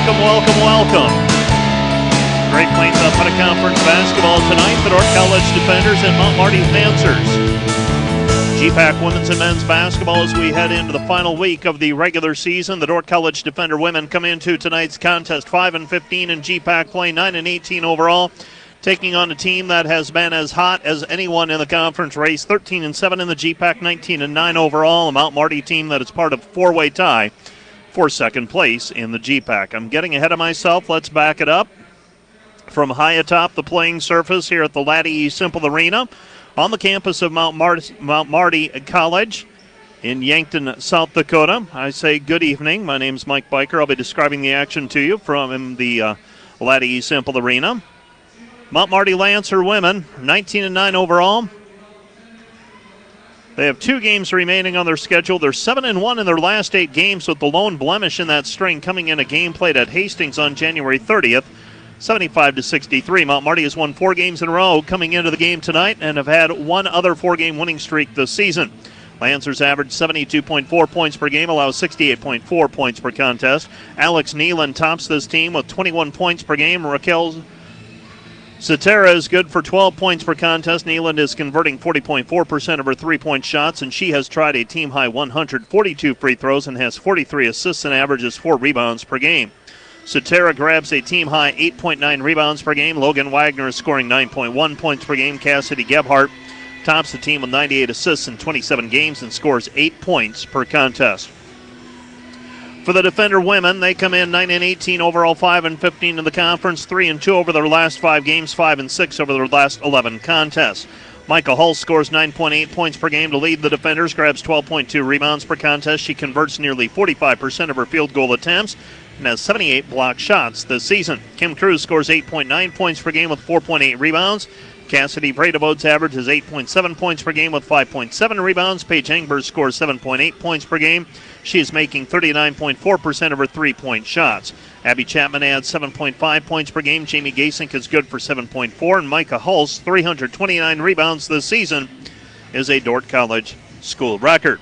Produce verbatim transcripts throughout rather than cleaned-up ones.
welcome, welcome, welcome. Great Plains Athletic Conference basketball tonight. The Dordt College Defenders and Mount Marty Lancers. G PAC women's and men's basketball as we head into the final week of the regular season. The Dordt College Defender women come into tonight's contest five and fifteen in G PAC play, nine and eighteen overall, taking on a team that has been as hot as anyone in the conference race, thirteen and seven in the G PAC, nineteen and nine overall. A Mount Marty team that is part of a four-way tie for second place in the G PAC. I'm getting ahead of myself. Let's back it up. From high atop the playing surface here at the Laddie E. Simple Arena on the campus of Mount Marty, Mount Marty College in Yankton, South Dakota, I say good evening. My name's Mike Biker. I'll be describing the action to you from the uh, Laddie E. Simple Arena. Mount Marty Lancer women, nineteen and nine overall. They have two games remaining on their schedule. They're seven and one in their last eight games, with the lone blemish in that string coming in a game played at Hastings on January thirtieth, seventy-five to sixty-three. Mount Marty has won four games in a row coming into the game tonight and have had one other four-game winning streak this season. Lancers average seventy-two point four points per game, allows sixty-eight point four points per contest. Alex Nealon tops this team with twenty-one points per game. Raquel Cetera is good for twelve points per contest. Nealon is converting forty point four percent of her three-point shots, and she has tried a team-high one hundred forty-two free throws and has forty-three assists and averages four rebounds per game. Cetera grabs a team-high eight point nine rebounds per game. Logan Wagner is scoring nine point one points per game. Cassidy Gebhardt tops the team with ninety-eight assists in twenty-seven games and scores eight points per contest. For the Defender women, they come in nine and eighteen overall, five and fifteen in the conference, three and two over their last five games, five and six over their last eleven contests. Micah Hull scores nine point eight points per game to lead the Defenders, grabs twelve point two rebounds per contest. She converts nearly forty-five percent of her field goal attempts and has seventy-eight block shots this season. Kim Cruz scores eight point nine points per game with four point eight rebounds. Cassidy Vredevoogd's average is eight point seven points per game with five point seven rebounds. Paige Engberg scores seven point eight points per game. She is making thirty-nine point four percent of her three-point shots. Abby Chapman adds seven point five points per game. Jamie Gasink is good for seven point four, and Micah Hull's three hundred twenty-nine rebounds this season is a Dordt College school record.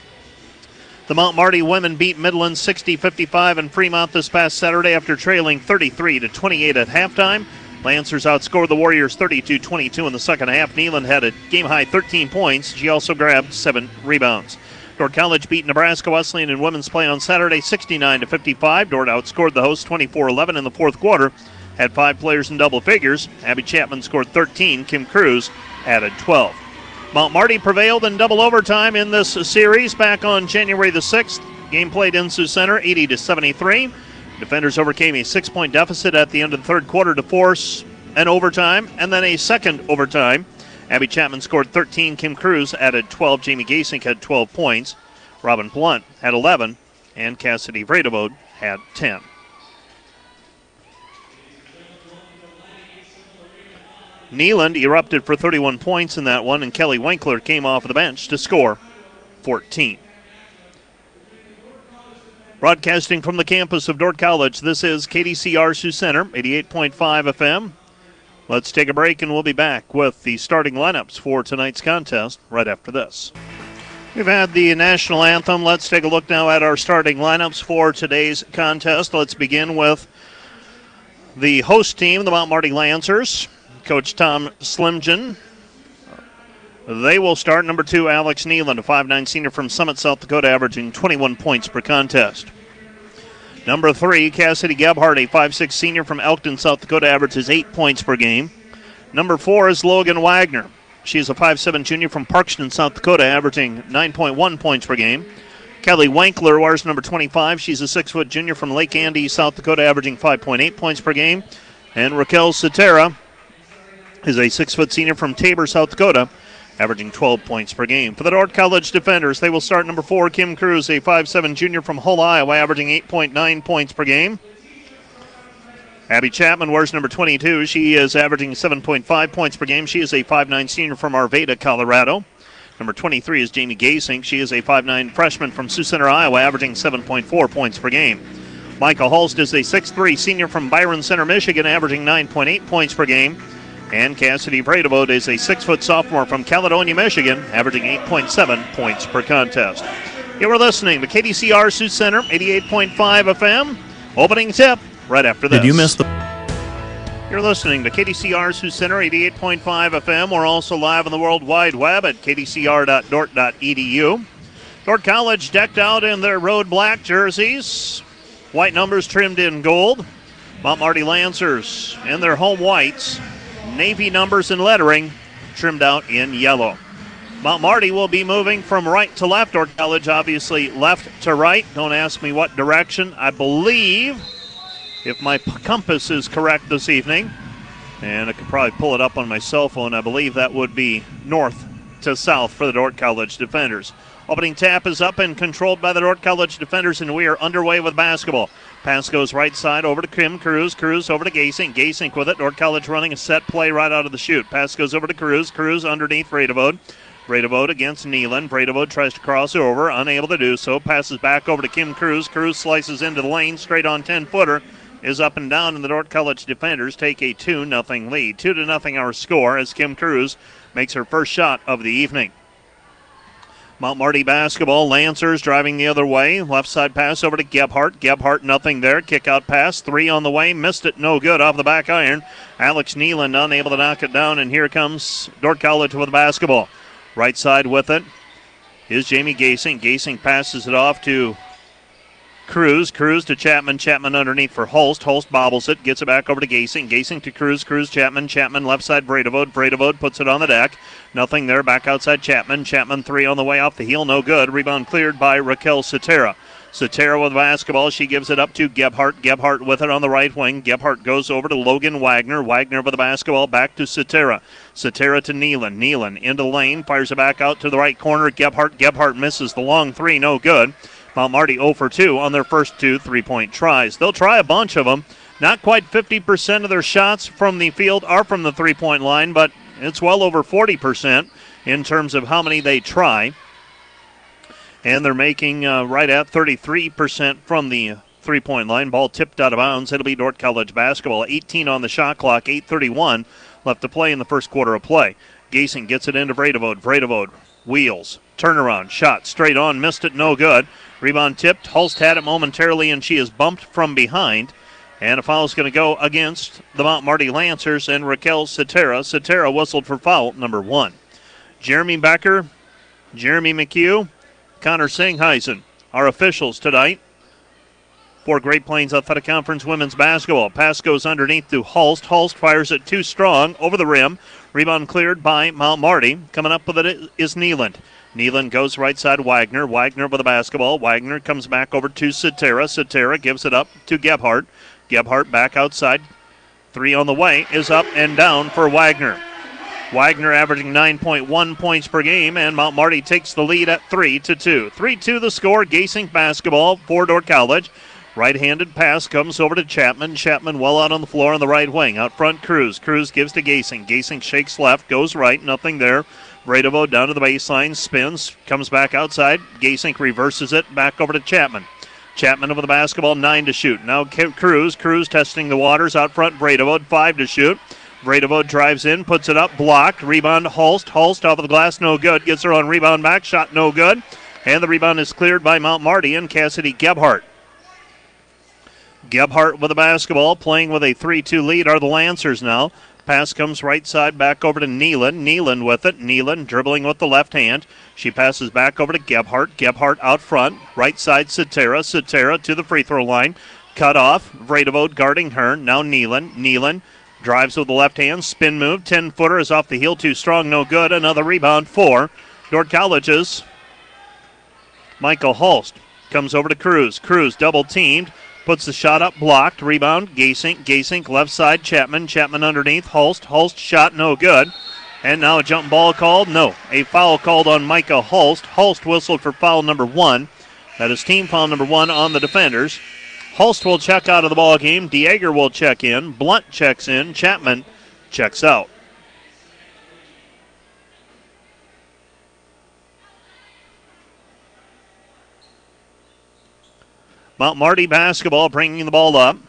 The Mount Marty women beat Midland sixty fifty-five in Fremont this past Saturday after trailing thirty-three to twenty-eight at halftime. Lancers outscored the Warriors thirty-two twenty-two in the second half. Nealon had a game-high thirteen points. She also grabbed seven rebounds. Dordt College beat Nebraska Wesleyan in women's play on Saturday sixty-nine to fifty-five. Dordt outscored the hosts twenty-four eleven in the fourth quarter. Had five players in double figures. Abby Chapman scored thirteen. Kim Cruz added twelve. Mount Marty prevailed in double overtime in this series back on January the sixth. Game played in Sioux Center, eighty to seventy-three. Defenders overcame a six-point deficit at the end of the third quarter to force an overtime and then a second overtime. Abby Chapman scored thirteen. Kim Cruz added twelve. Jamie Gasink had twelve points. Robin Blunt had eleven. And Cassidy Vredevoogd had ten. Nealon erupted for thirty-one points in that one, and Kelly Winkler came off the bench to score fourteen. Broadcasting from the campus of Dordt College, this is K D C R Sioux Center, eighty-eight point five F M. Let's take a break, and we'll be back with the starting lineups for tonight's contest right after this. We've had the national anthem. Let's take a look now at our starting lineups for today's contest. Let's begin with the host team, the Mount Marty Lancers. Coach Tom Slimgen. They will start. Number two, Alex Nealon, a five nine senior from Summit, South Dakota, averaging twenty-one points per contest. Number three, Cassidy Gebhardt, a five six senior from Elkton, South Dakota, averages eight points per game. Number four is Logan Wagner. She is a five seven junior from Parkston, South Dakota, averaging nine point one points per game. Kelly Winkler wears number twenty-five. She's a six foot junior from Lake Andy, South Dakota, averaging five point eight points per game. And Raquel Cetera is a six foot senior from Tabor, South Dakota, averaging twelve points per game. For the Dordt College Defenders, they will start number four, Kim Cruz, a five seven junior from Hull, Iowa, averaging eight point nine points per game. Abby Chapman wears number twenty-two. She is averaging seven point five points per game. She is a five nine senior from Arvada, Colorado. Number twenty-three is Jamie Gasink. She is a five nine freshman from Sioux Center, Iowa, averaging seven point four points per game. Micah Holst is a six three senior from Byron Center, Michigan, averaging nine point eight points per game. And Cassidy Vredevoogd is a six foot sophomore from Caledonia, Michigan, averaging eight point seven points per contest. You are listening to K D C R Sioux Center, eighty-eight point five F M. Opening tip, right after this. Did you miss the... You're listening to K D C R Sioux Center, eighty-eight point five F M. We're also live on the World Wide Web at k d c r dot dort dot e d u. Dordt College decked out in their road black jerseys. White numbers trimmed in gold. Mount Marty Lancers in their home whites. Navy numbers and lettering trimmed out in yellow. Mount Marty will be moving from right to left. Dordt College obviously left to right. Don't ask me what direction. I believe, if my p- compass is correct this evening, and I could probably pull it up on my cell phone, I believe that would be north to south for the Dordt College defenders. Opening tap is up and controlled by the Dordt College defenders, and we are underway with basketball. Pass goes right side over to Kim Cruz. Cruz over to Gasink. Gasink with it. Dordt College running a set play right out of the chute. Pass goes over to Cruz. Cruz underneath Bredevode. Bredevode against Nealon. Bredevode tries to cross over, unable to do so. Passes back over to Kim Cruz. Cruz slices into the lane, straight on ten-footer. Is up and down, and the Dordt College defenders take a two nothing lead. two to nothing our score as Kim Cruz makes her first shot of the evening. Mount Marty basketball. Lancers driving the other way. Left side pass over to Gebhardt. Gebhardt nothing there. Kick out pass. Three on the way. Missed it. No good. Off the back iron. Alex Nealon unable to knock it down, and here comes Dordt College with the basketball. Right side with it is Jamie Gasink. Gasink passes it off to Cruz. Cruz to Chapman. Chapman underneath for Holst. Holst bobbles it. Gets it back over to Gasink. Gasink to Cruz. Cruz, Chapman. Chapman left side Bredevode. Bredevode puts it on the deck. Nothing there. Back outside Chapman. Chapman three on the way off the heel. No good. Rebound cleared by Raquel Sotera. Sotera with the basketball. She gives it up to Gebhardt. Gebhardt with it on the right wing. Gebhardt goes over to Logan Wagner. Wagner with the basketball back to Sotera. Sotera to Nealon. Nealon into the lane. Fires it back out to the right corner. Gebhardt. Gebhardt misses the long three. No good. Mount Marty zero for two on their first two three-point tries. They'll try a bunch of them. Not quite fifty percent of their shots from the field are from the three-point line, but it's well over forty percent in terms of how many they try. And they're making uh, right at thirty-three percent from the three-point line. Ball tipped out of bounds. It'll be Dordt College basketball. eighteen on the shot clock, eight thirty-one left to play in the first quarter of play. Gasink gets it into Bredevode. Bredevode wheels. Turnaround. Shot straight on. Missed it. No good. Rebound tipped. Hulst had it momentarily, and she is bumped from behind. And a foul is going to go against the Mount Marty Lancers and Raquel Sotera. Sotera whistled for foul number one. Jeremy Becker, Jeremy McHugh, Connor Singheisen, our officials tonight for Great Plains Athletic Conference women's basketball. Pass goes underneath to Hulst. Hulst fires it too strong over the rim. Rebound cleared by Mount Marty. Coming up with it is Nealon. Nealon goes right side Wagner. Wagner with the basketball. Wagner comes back over to Sotera. Sotera gives it up to Gebhardt. Gebhardt back outside. Three on the way is up and down for Wagner. Wagner averaging nine point one points per game, and Mount Marty takes the lead at three to two. three two the score. Gasink basketball for Dordt College. Right-handed pass comes over to Chapman. Chapman well out on the floor on the right wing. Out front, Cruz. Cruz gives to Gasink. Gasink shakes left, goes right, nothing there. Bredevode down to the baseline, spins, comes back outside. Gasink reverses it, back over to Chapman. Chapman over the basketball, nine to shoot. Now Cruz. Cruz testing the waters out front. Bredevode, five to shoot. Bredevode drives in, puts it up, blocked. Rebound to Hulst. Hulst off of the glass, no good. Gets her on rebound back, shot no good. And the rebound is cleared by Mount Marty and Cassidy Gebhardt. Gebhardt with the basketball, playing with a three two lead are the Lancers now. Pass comes right side back over to Nealon. Nealon with it. Nealon dribbling with the left hand. She passes back over to Gebhardt. Gebhardt out front. Right side Sotera. Sotera to the free throw line. Cut off. Bredevode guarding her. Now Nealon. Nealon drives with the left hand. Spin move. ten-footer is off the heel. Too strong. No good. Another rebound for Dordt College's Michael Hulst. Comes over to Cruz. Cruz double teamed. Puts the shot up, blocked. Rebound, Gasink. Gasink left side, Chapman. Chapman underneath, Hulst. Hulst shot no good. And now a jump ball called. No, a foul called on Micah Hulst. Hulst whistled for foul number one. That is team foul number one on the defenders. Hulst will check out of the ball game. Dieger will check in. Blunt checks in. Chapman checks out. Mount Marty basketball bringing the ball up.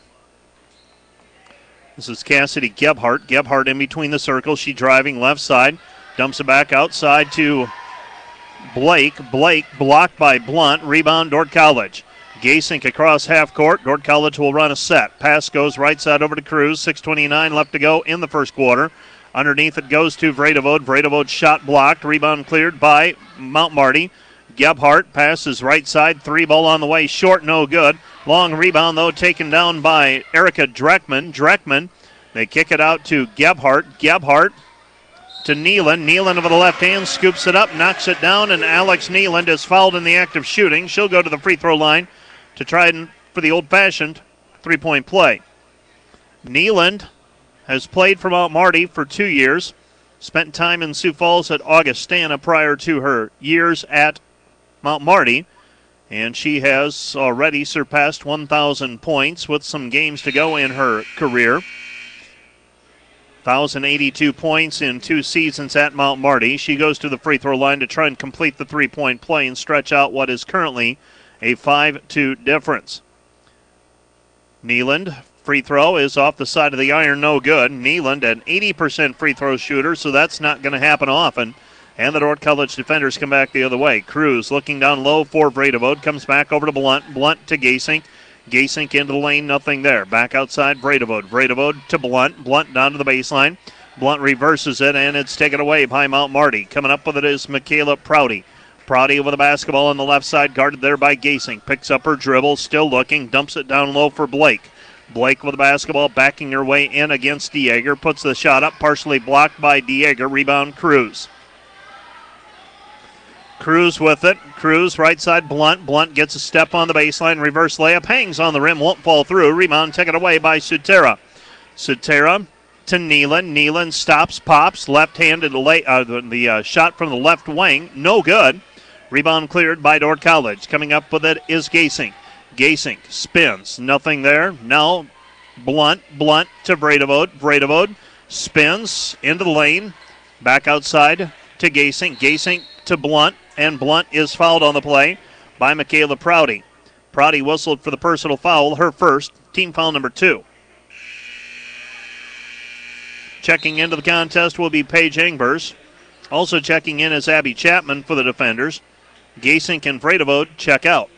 This is Cassidy Gebhardt. Gebhardt in between the circles. She driving left side. Dumps it back outside to Blake. Blake blocked by Blunt. Rebound Dordt College. Gasink across half court. Dordt College will run a set. Pass goes right side over to Cruz. six twenty-nine left to go in the first quarter. Underneath it goes to Vredevode. Vredevode shot blocked. Rebound cleared by Mount Marty. Gebhardt passes right side. Three ball on the way. Short, no good. Long rebound, though, taken down by Erica Dreckman. Dreckman, they kick it out to Gebhardt. Gebhardt to Neeland. Neeland over the left hand, scoops it up, knocks it down, and Alex Neeland is fouled in the act of shooting. She'll go to the free throw line to try and for the old-fashioned three-point play. Neeland has played for Mount Marty for two years, spent time in Sioux Falls at Augustana prior to her years at Mount Marty, and she has already surpassed one thousand points with some games to go in her career. one thousand eighty-two points in two seasons at Mount Marty. She goes to the free throw line to try and complete the three-point play and stretch out what is currently a five two difference. Neeland, free throw is off the side of the iron, no good. Neeland, an eighty percent free throw shooter, so that's not going to happen often. And the Dordt College defenders come back the other way. Cruz looking down low for Vredevode, comes back over to Blunt. Blunt to Gasink. Gasink into the lane, nothing there. Back outside, Vredevode. Vredevode to Blunt. Blunt down to the baseline. Blunt reverses it, and it's taken away by Mount Marty. Coming up with it is Michaela Prouty. Prouty with the basketball on the left side, guarded there by Gasink. Picks up her dribble, still looking, dumps it down low for Blake. Blake with the basketball, backing her way in against Dieger. Puts the shot up, partially blocked by Dieger. Rebound, Cruz. Cruz with it. Cruz right side, Blunt. Blunt gets a step on the baseline. Reverse layup. Hangs on the rim. Won't fall through. Rebound taken away by Sutera. Sutera to Neeland. Neeland stops, pops. Left-handed lay, uh, the, the uh, shot from the left wing. No good. Rebound cleared by Dordt College. Coming up with it is Gasink. Gasink spins. Nothing there. Now Blunt. Blunt to Vredevode. Vredevode spins into the lane. Back outside to Gasink. Gasink to Blunt. And Blunt is fouled on the play by Michaela Prouty. Prouty whistled for the personal foul, her first, team foul number two. Checking into the contest will be Paige Engbers. Also checking in is Abby Chapman for the defenders. Gasink and Vredevode check out.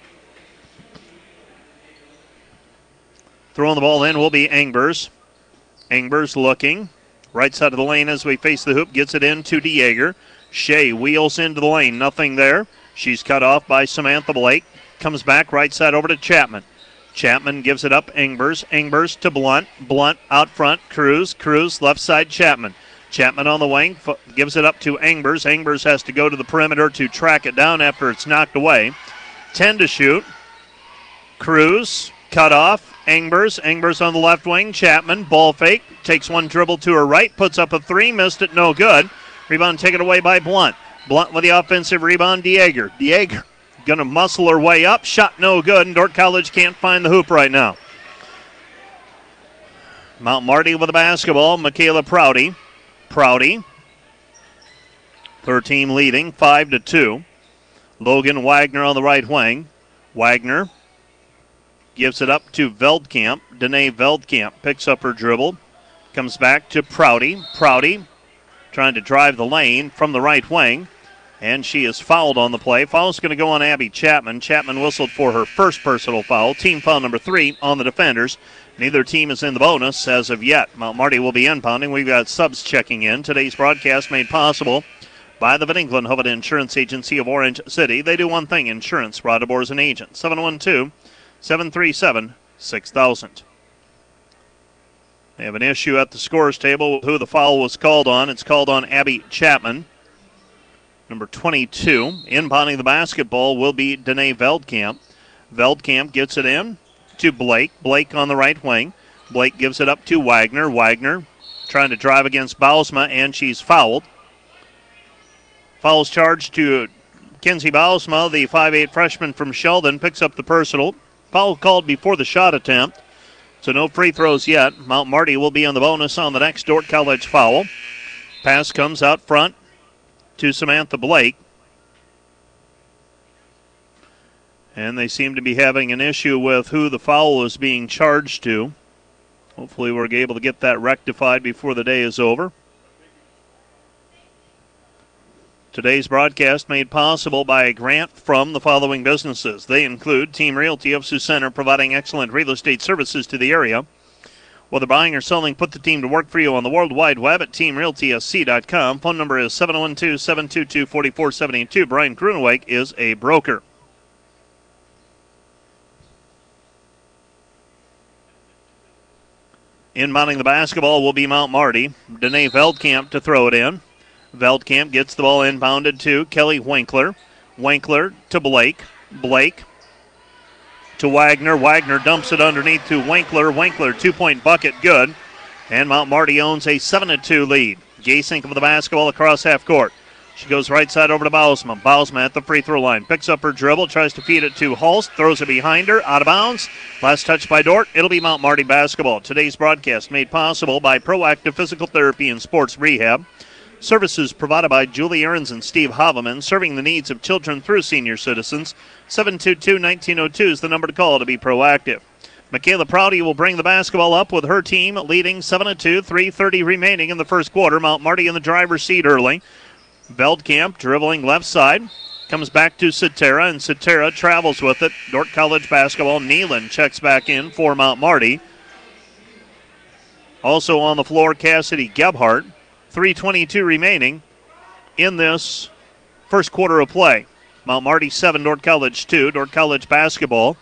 Throwing the ball in will be Engbers. Engbers looking. Right side of the lane as we face the hoop. Gets it in to Dieger. Shea wheels into the lane. Nothing there. She's cut off by Samantha Blake. Comes back right side over to Chapman. Chapman gives it up. Engbers. Engbers to Blunt. Blunt out front. Cruz. Cruz left side Chapman. Chapman on the wing. F- gives it up to Engbers. Engbers has to go to the perimeter to track it down after it's knocked away. ten to shoot. Cruz cut off. Engbers. Engbers on the left wing. Chapman. Ball fake. Takes one dribble to her right. Puts up a three. Missed it. No good. Rebound taken away by Blunt. Blunt with the offensive rebound, Dieger. Dieger going to muscle her way up. Shot no good, and Dordt College can't find the hoop right now. Mount Marty with the basketball, Michaela Prouty. Prouty. Her team leading five to two. Logan Wagner on the right wing. Wagner gives it up to Veldkamp. Danae Veldkamp picks up her dribble. Comes back to Prouty. Prouty trying to drive the lane from the right wing, and she is fouled on the play. Foul's going to go on Abby Chapman. Chapman whistled for her first personal foul. Team foul number three on the defenders. Neither team is in the bonus as of yet. Mount Marty will be inbounding. We've got subs checking in. Today's broadcast made possible by the Van England Hovind Insurance Agency of Orange City. They do one thing, insurance. Rod DeBoer is an agent. seven one two, seven three seven, six thousand. They have an issue at the scores table with who the foul was called on. It's called on Abby Chapman, number twenty-two. Inbounding the basketball will be Danae Veldkamp. Veldkamp gets it in to Blake. Blake on the right wing. Blake gives it up to Wagner. Wagner trying to drive against Bausma, and she's fouled. Foul's charged to Kenzie Bausma, the five eight freshman from Sheldon, picks up the personal. Foul called before the shot attempt. So no free throws yet. Mount Marty will be on the bonus on the next Dordt College foul. Pass comes out front to Samantha Blake. And they seem to be having an issue with who the foul is being charged to. Hopefully we're able to get that rectified before the day is over. Today's broadcast made possible by a grant from the following businesses. They include Team Realty of Sioux Center, providing excellent real estate services to the area. Whether buying or selling, put the team to work for you on the World Wide Web at team realty s c dot com. Phone number is seven one two, seven two two, four four seven two. Brian Gruneweg is a broker. Inbounding the basketball will be Mount Marty. Danae Veldkamp to throw it in. Veldkamp gets the ball inbounded to Kelly Winkler. Winkler to Blake. Blake to Wagner. Wagner dumps it underneath to Winkler. Winkler, two-point bucket, good. And Mount Marty owns a seven to two lead. Gasink with the basketball across half court. She goes right side over to Bausma. Bausma at the free throw line. Picks up her dribble, tries to feed it to Hulst, throws it behind her, out of bounds. Last touch by Dort. It'll be Mount Marty basketball. Today's broadcast made possible by Proactive Physical Therapy and Sports Rehab. Services provided by Julie Ahrens and Steve Haveman, serving the needs of children through senior citizens. seven two two, one nine zero two is the number to call to be proactive. Michaela Prouty will bring the basketball up with her team leading seven to two, three thirty remaining in the first quarter. Mount Marty in the driver's seat early. Veldkamp dribbling left side. Comes back to Cetera, and Cetera travels with it. Dordt College basketball. Nealon checks back in for Mount Marty. Also on the floor, Cassidy Gebhardt. three twenty-two remaining in this first quarter of play. Mount Marty seven, Dordt College two. Dordt College basketball.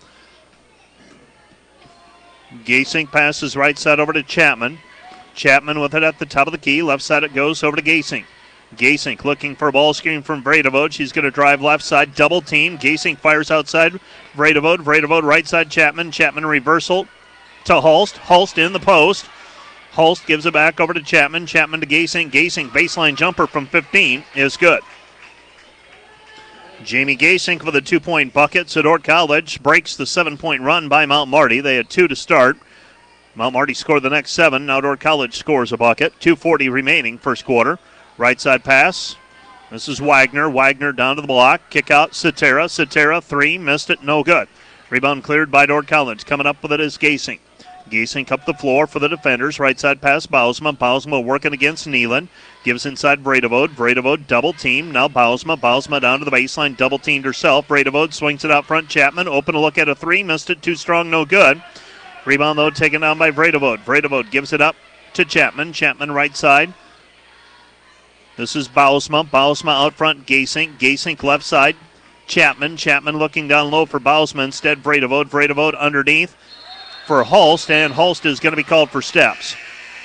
Gasink passes right side over to Chapman. Chapman with it at the top of the key. Left side it goes over to Gasink. Gasink looking for a ball screen from Vredevode. She's going to drive left side, double team. Gasink fires outside Vredevode. Vredevode right side Chapman. Chapman reversal to Hulst. Hulst in the post. Hulst gives it back over to Chapman. Chapman to Gasink. Gasink baseline jumper from fifteen is good. Jamie Gasink with a two-point bucket. So Dordt College breaks the seven-point run by Mount Marty. They had two to start. Mount Marty scored the next seven. Now Dordt College scores a bucket. two forty remaining first quarter. Right side pass. This is Wagner. Wagner down to the block. Kick out Cetera. Cetera three. Missed it. No good. Rebound cleared by Dordt College. Coming up with it is Gasink. Gasink up the floor for the defenders. Right side pass Bausma. Bausma working against Nealon. Gives inside Vredevode. Vredevode double team. Now Bausma. Bausma down to the baseline. Double teamed herself. Vredevode swings it out front. Chapman open to look at a three. Missed it. Too strong. No good. Rebound though taken down by Vredevode. Vredevode gives it up to Chapman. Chapman right side. This is Bausma. Bausma out front. Gasink. Gasink left side. Chapman. Chapman looking down low for Bausma. Instead Vredevode. Vredevode underneath for Hulst, and Hulst is going to be called for steps.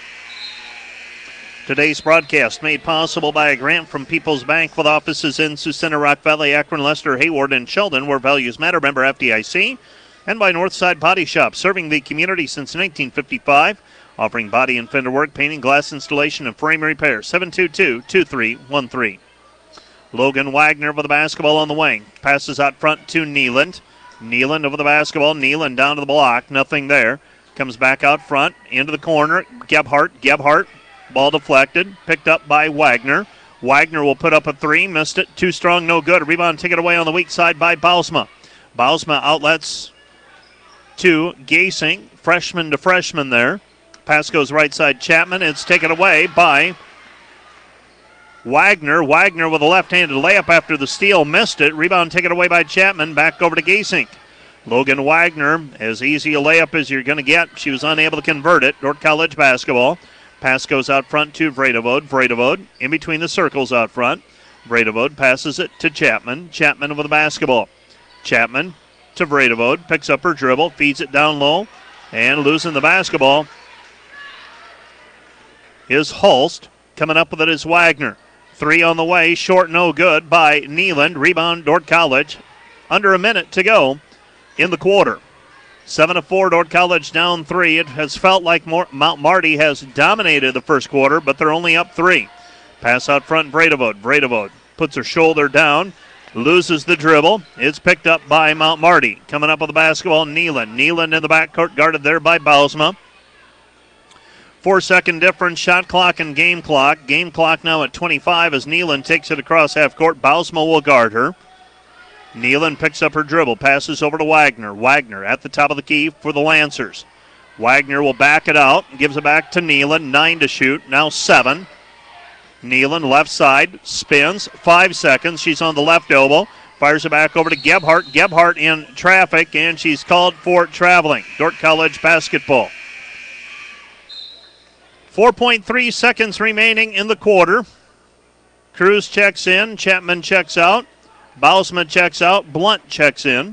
Today's broadcast made possible by a grant from People's Bank with offices in Sioux Center, Rock Valley, Akron, Lester, Hayward, and Sheldon, where values matter. Member F D I C. And by Northside Body Shop, serving the community since nineteen fifty-five. Offering body and fender work, painting, glass installation, and frame repair. seven two two, two three one three. Logan Wagner with the basketball on the wing. Passes out front to Nealand. Nealand over the basketball. Nealand down to the block. Nothing there. Comes back out front. Into the corner. Gebhardt. Gebhardt. Ball deflected. Picked up by Wagner. Wagner will put up a three. Missed it. Too strong. No good. Rebound taken away on the weak side by Bausma. Bausma outlets to Gasink. Freshman to freshman there. Pass goes right side Chapman. It's taken away by Wagner. Wagner with a left-handed layup after the steal. Missed it. Rebound taken away by Chapman. Back over to Gasink. Logan Wagner, as easy a layup as you're going to get. She was unable to convert it. Dordt College basketball. Pass goes out front to Vredevode. Vredevode in between the circles out front. Vredevode passes it to Chapman. Chapman with the basketball. Chapman to Vredevode. Picks up her dribble. Feeds it down low. And losing the basketball is Hulst. Coming up with it is Wagner. Three on the way. Short, no good by Nealand. Rebound, Dordt College. Under a minute to go in the quarter. seven to four, Dordt College down three. It has felt like more, Mount Marty has dominated the first quarter, but they're only up three. Pass out front, Vredevode. Vredevode puts her shoulder down. Loses the dribble. It's picked up by Mount Marty. Coming up with the basketball, Nealand. Nealand in the backcourt, guarded there by Bausma. Four-second difference, shot clock and game clock. Game clock now at twenty-five as Nealand takes it across half court. Bausma will guard her. Nealand picks up her dribble, passes over to Wagner. Wagner at the top of the key for the Lancers. Wagner will back it out, gives it back to Nealand. Nine to shoot, now seven. Nealon, left side, spins, five seconds. She's on the left elbow. Fires it back over to Gebhardt. Gebhardt in traffic, and she's called for traveling. Dordt College basketball. four point three seconds remaining in the quarter. Cruz checks in. Chapman checks out. Bausma checks out. Blunt checks in.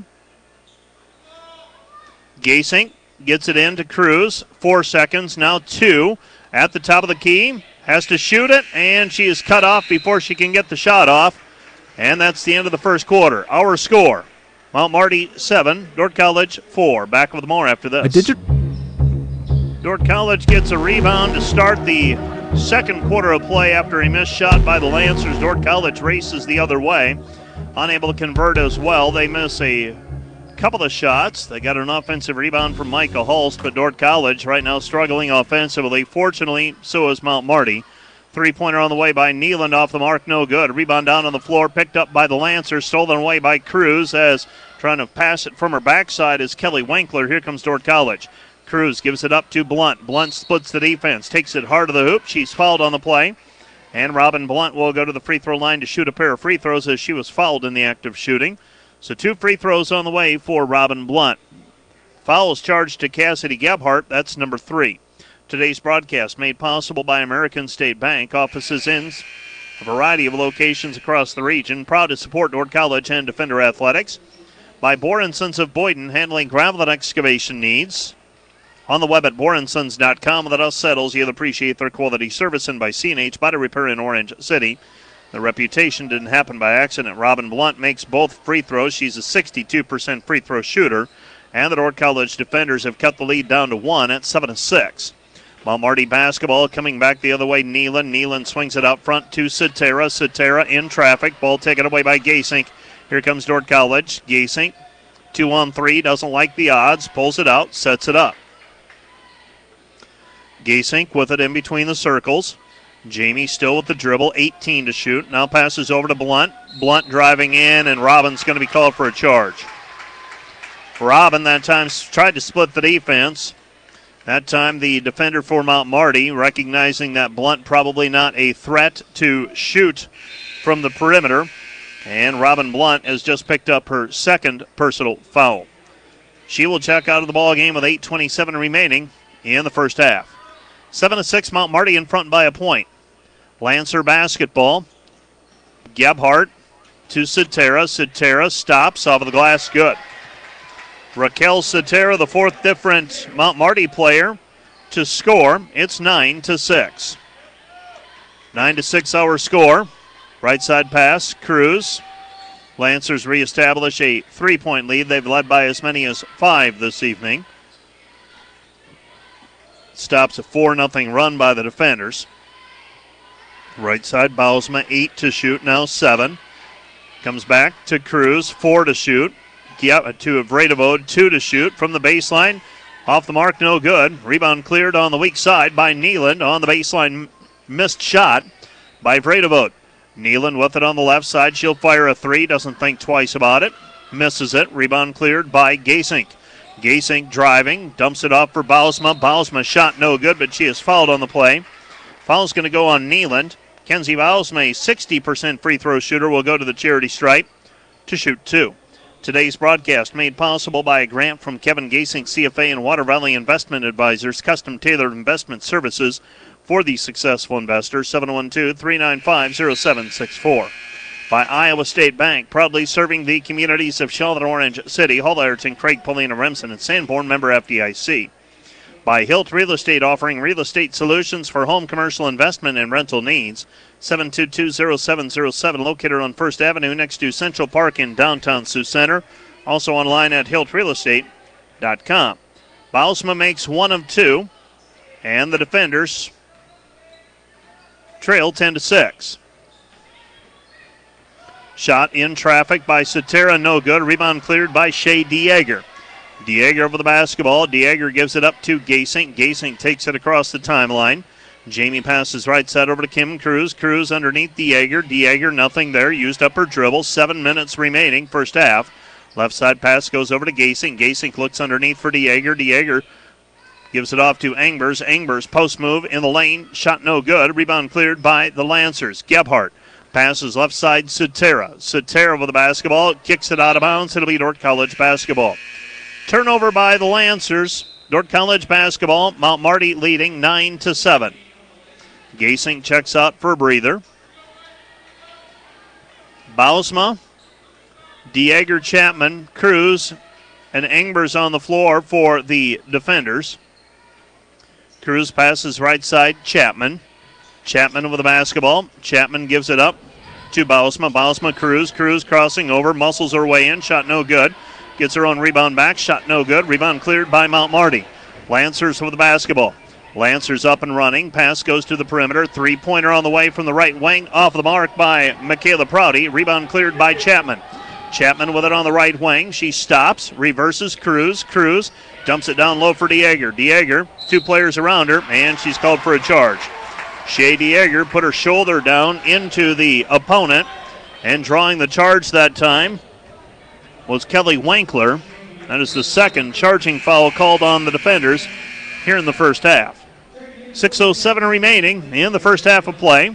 Gasink gets it in to Cruz. Four seconds, now two. At the top of the key. Has to shoot it, and she is cut off before she can get the shot off. And that's the end of the first quarter. Our score, Mount Marty seven, Dordt College four. Back with more after this. Did you? Dordt College gets a rebound to start the second quarter of play after a missed shot by the Lancers. Dordt College races the other way. Unable to convert as well. They miss a couple of shots. They got an offensive rebound from Micah Hulst, but Dordt College right now struggling offensively. Fortunately, so is Mount Marty. Three-pointer on the way by Nealon, off the mark, no good. Rebound down on the floor, picked up by the Lancers, stolen away by Cruz as trying to pass it from her backside is Kelly Winkler. Here comes Dordt College. Cruz gives it up to Blunt. Blunt splits the defense, takes it hard to the hoop. She's fouled on the play. And Robin Blunt will go to the free throw line to shoot a pair of free throws as she was fouled in the act of shooting. So two free throws on the way for Robin Blunt. Fouls charged to Cassidy Gebhardt. That's number three. Today's broadcast made possible by American State Bank. Offices in a variety of locations across the region. Proud to support Dordt College and Defender Athletics. By Bohr and Sons of Boyden, handling gravel and excavation needs. On the web at bohr and sons dot com. With the dust settles, you'll appreciate their quality service. And by C and H Body Repair in Orange City. The reputation didn't happen by accident. Robin Blunt makes both free throws. She's a sixty-two percent free throw shooter. And the Dordt College defenders have cut the lead down to one at seven to six. Mount Marty basketball coming back the other way. Nealon. Nealon swings it out front to Cetera. Cetera in traffic. Ball taken away by Gasink. Here comes Dordt College. Gasink, two on three. Doesn't like the odds. Pulls it out. Sets it up. Gasink with it in between the circles. Jamie still with the dribble. eighteen to shoot. Now passes over to Blunt. Blunt driving in, and Robin's going to be called for a charge. Robin that time tried to split the defense. That time the defender for Mount Marty, recognizing that Blunt probably not a threat to shoot from the perimeter. And Robin Blunt has just picked up her second personal foul. She will check out of the ball game with eight twenty-seven remaining in the first half. seven to six, Mount Marty in front by a point. Lancer basketball. Gebhardt to Cetera. Cetera stops off of the glass. Good. Raquel Cetera, the fourth different Mount Marty player to score. It's nine to six. nine to six our score. Right side pass, Cruz. Lancers reestablish a three-point lead. They've led by as many as five this evening. Stops a four nothing run by the defenders. Right side, Bausma, eight to shoot, now seven. Comes back to Cruz, four to shoot. Yep, to Vredevode, two to shoot from the baseline. Off the mark, no good. Rebound cleared on the weak side by Nealon. On the baseline, missed shot by Vredevode. Nealon with it on the left side. She'll fire a three, doesn't think twice about it. Misses it. Rebound cleared by Gasink. Gasink driving, dumps it off for Bausma. Bausma shot no good, but she is fouled on the play. Foul's going to go on Nealon. Kenzie Bausma, a sixty percent free throw shooter, will go to the charity stripe to shoot two. Today's broadcast made possible by a grant from Kevin Gasink, C F A, and Water Valley Investment Advisors, custom tailored investment services for the successful investor. seven one two, three nine five, zero seven six four. By Iowa State Bank, proudly serving the communities of Sheldon, Orange City, Hull, Ironton, Craig, Polina, Remsen, and Sanborn, member F D I C. By Hilt Real Estate, offering real estate solutions for home, commercial, investment, and rental needs. seven two two, zero seven zero seven, located on First Avenue next to Central Park in downtown Sioux Center. Also online at hilt real estate dot com. Bausma makes one of two, and the defenders trail ten to six. Shot in traffic by Cetera, no good. Rebound cleared by Shea Dieger. Dieger over the basketball. Dieger gives it up to Gasink. Gasink takes it across the timeline. Jamie passes right side over to Kim Cruz. Cruz underneath Dieger. Dieger, nothing there. Used up her dribble. Seven minutes remaining, first half. Left side pass goes over to Gasink. Gasink looks underneath for Dieger. Dieger gives it off to Engbers. Engbers post move in the lane. Shot no good. Rebound cleared by the Lancers. Gebhardt passes left side. Sotera. Sotera with the basketball. Kicks it out of bounds. It'll be Dordt College basketball. Turnover by the Lancers. Dordt College basketball. Mount Marty leading nine to seven. Gasing checks out for a breather. Bausma, Dieger, Chapman, Cruz, and Engbers on the floor for the defenders. Cruz passes right side. Chapman. Chapman with the basketball. Chapman gives it up to Bausma. Bausma, Cruz. Cruz crossing over. Muscles her way in. Shot no good. Gets her own rebound back. Shot no good. Rebound cleared by Mount Marty. Lancers with the basketball. Lancers up and running. Pass goes to the perimeter. Three-pointer on the way from the right wing. Off the mark by Michaela Prouty. Rebound cleared by Chapman. Chapman with it on the right wing. She stops. Reverses Cruz. Cruz dumps it down low for Dieger. Dieger, two players around her, and she's called for a charge. Shea Dieger put her shoulder down into the opponent, and drawing the charge that time was Kelly Wankler. That is the second charging foul called on the defenders here in the first half. six oh seven remaining in the first half of play.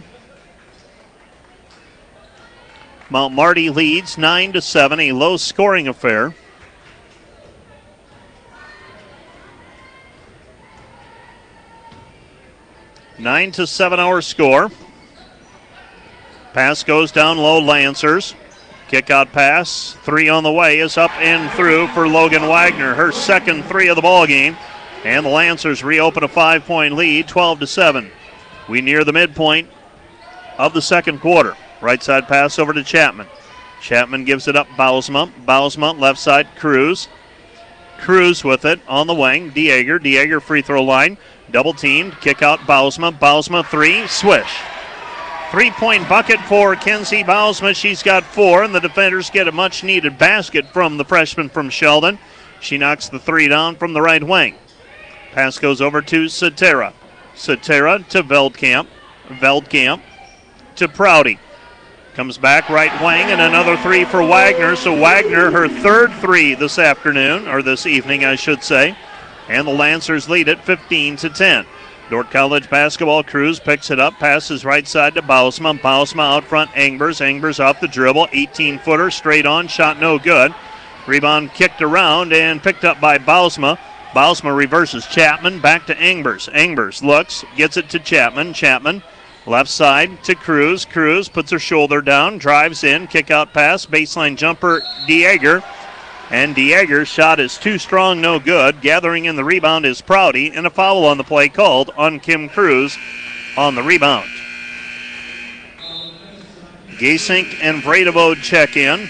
Mount Marty leads nine to seven, a low-scoring affair. nine to seven our score. Pass goes down low, Lancers. Kick out pass, three on the way, is up and through for Logan Wagner. Her second three of the ball game. And the Lancers reopen a five-point lead, twelve to seven. We near the midpoint of the second quarter. Right side pass over to Chapman. Chapman gives it up, Bausma. Bausma, left side, Cruz. Cruz with it on the wing. Dieger. Dieger free throw line. Double teamed. Kick out Bausma. Bausma three. Swish. Three-point bucket for Kenzie Bausma. She's got four, and the defenders get a much-needed basket from the freshman from Sheldon. She knocks the three down from the right wing. Pass goes over to Sotera. Sotera to Veldkamp. Veldkamp to Prouty. Comes back right wing, and another three for Wagner. So Wagner, her third three this afternoon, or this evening, I should say. And the Lancers lead it fifteen to ten. Dordt College basketball. Cruz picks it up, passes right side to Bausma. Bausma out front, Engbers. Engbers off the dribble, eighteen-footer, straight on, shot no good. Rebound kicked around and picked up by Bausma. Bausma reverses Chapman, back to Engbers. Engbers looks, gets it to Chapman. Chapman, left side to Cruz. Cruz puts her shoulder down, drives in, kick out pass, baseline jumper, Dieger. And Dieger's shot is too strong, no good. Gathering in the rebound is Prouty, and a foul on the play called on Kim Cruz on the rebound. Gasink and Vredevode check in.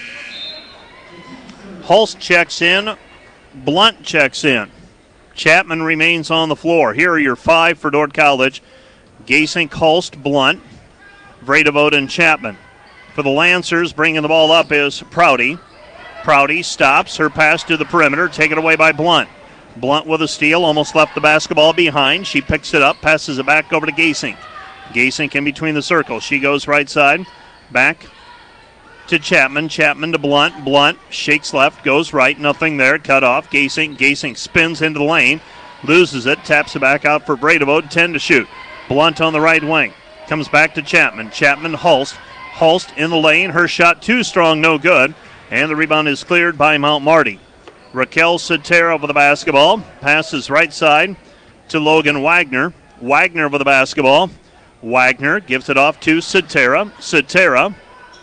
Hulst checks in. Blunt checks in. Chapman remains on the floor. Here are your five for Dordt College. Gasink, Hulst, Blunt, Vredevode, and Chapman. For the Lancers, bringing the ball up is Prouty. Prouty stops. Her pass to the perimeter, taken away by Blunt. Blunt with a steal, almost left the basketball behind. She picks it up, passes it back over to Gasink. Gasink in between the circles. She goes right side, back to Chapman. Chapman to Blunt. Blunt shakes left, goes right, nothing there, cut off. Gasink. Gasink spins into the lane, loses it, taps it back out for Vredevode, ten to shoot. Blunt on the right wing, comes back to Chapman. Chapman, Hulst. Hulst in the lane, her shot too strong, no good. And the rebound is cleared by Mount Marty. Raquel Sotera with the basketball. Passes right side to Logan Wagner. Wagner with the basketball. Wagner gives it off to Sotera. Sotera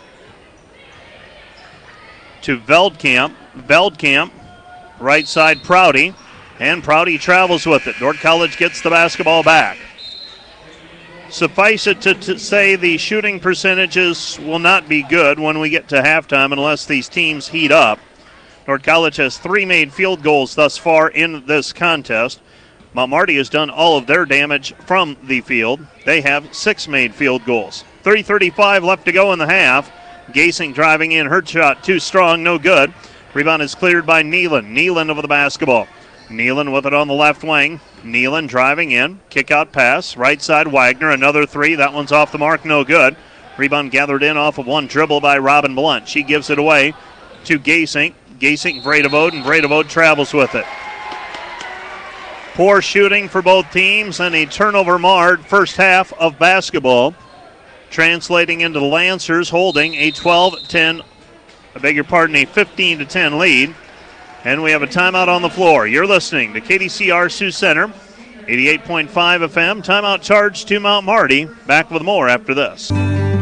to Veldkamp. Veldkamp, right side Prouty. And Prouty travels with it. Dordt College gets the basketball back. Suffice it to, to say the shooting percentages will not be good when we get to halftime unless these teams heat up. Dordt College has three made field goals thus far in this contest. Mount Marty has done all of their damage from the field. They have six made field goals. three thirty-five left to go in the half. Gasing driving in, her shot too strong, no good. Rebound is cleared by Nealon. Nealon over the basketball. Nealon with it on the left wing. Nealon driving in. Kick out pass. Right side Wagner. Another three. That one's off the mark. No good. Rebound gathered in off of one dribble by Robin Blunt. She gives it away to Gasink. Gasink, Vredevode, and Vredevode travels with it. Poor shooting for both teams and a turnover marred first half of basketball, translating into the Lancers holding a twelve ten, I beg your pardon, a fifteen to ten lead. And we have a timeout on the floor. You're listening to K D C R Sioux Center, eighty-eight point five F M. Timeout charge to Mount Marty. Back with more after this.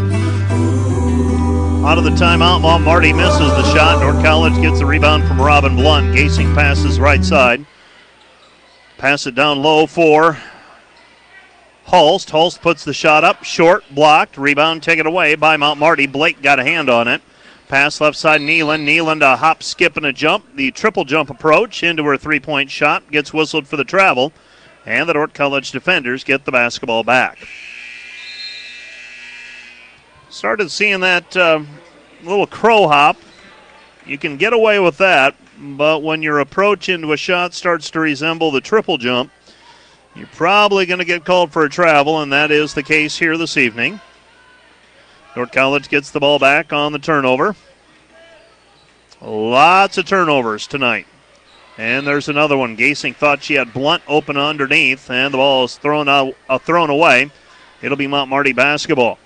Out of the timeout, Mount Marty misses the shot. North College gets the rebound from Robin Blunt. Gasing passes right side. Pass it down low for Hulst. Hulst puts the shot up. Short, blocked. Rebound taken away by Mount Marty. Blake got a hand on it. Pass left side, Neeland. Neeland a hop, skip, and a jump. The triple jump approach into her three-point shot. Gets whistled for the travel. And the North College defenders get the basketball back. Started seeing that uh, little crow hop. You can get away with that, but when your approach into a shot starts to resemble the triple jump, you're probably going to get called for a travel, and that is the case here this evening. North College gets the ball back on the turnover. Lots of turnovers tonight. And there's another one. Gasing thought she had Blunt open underneath, and the ball is thrown out, uh, thrown away. It'll be Mount Marty basketball.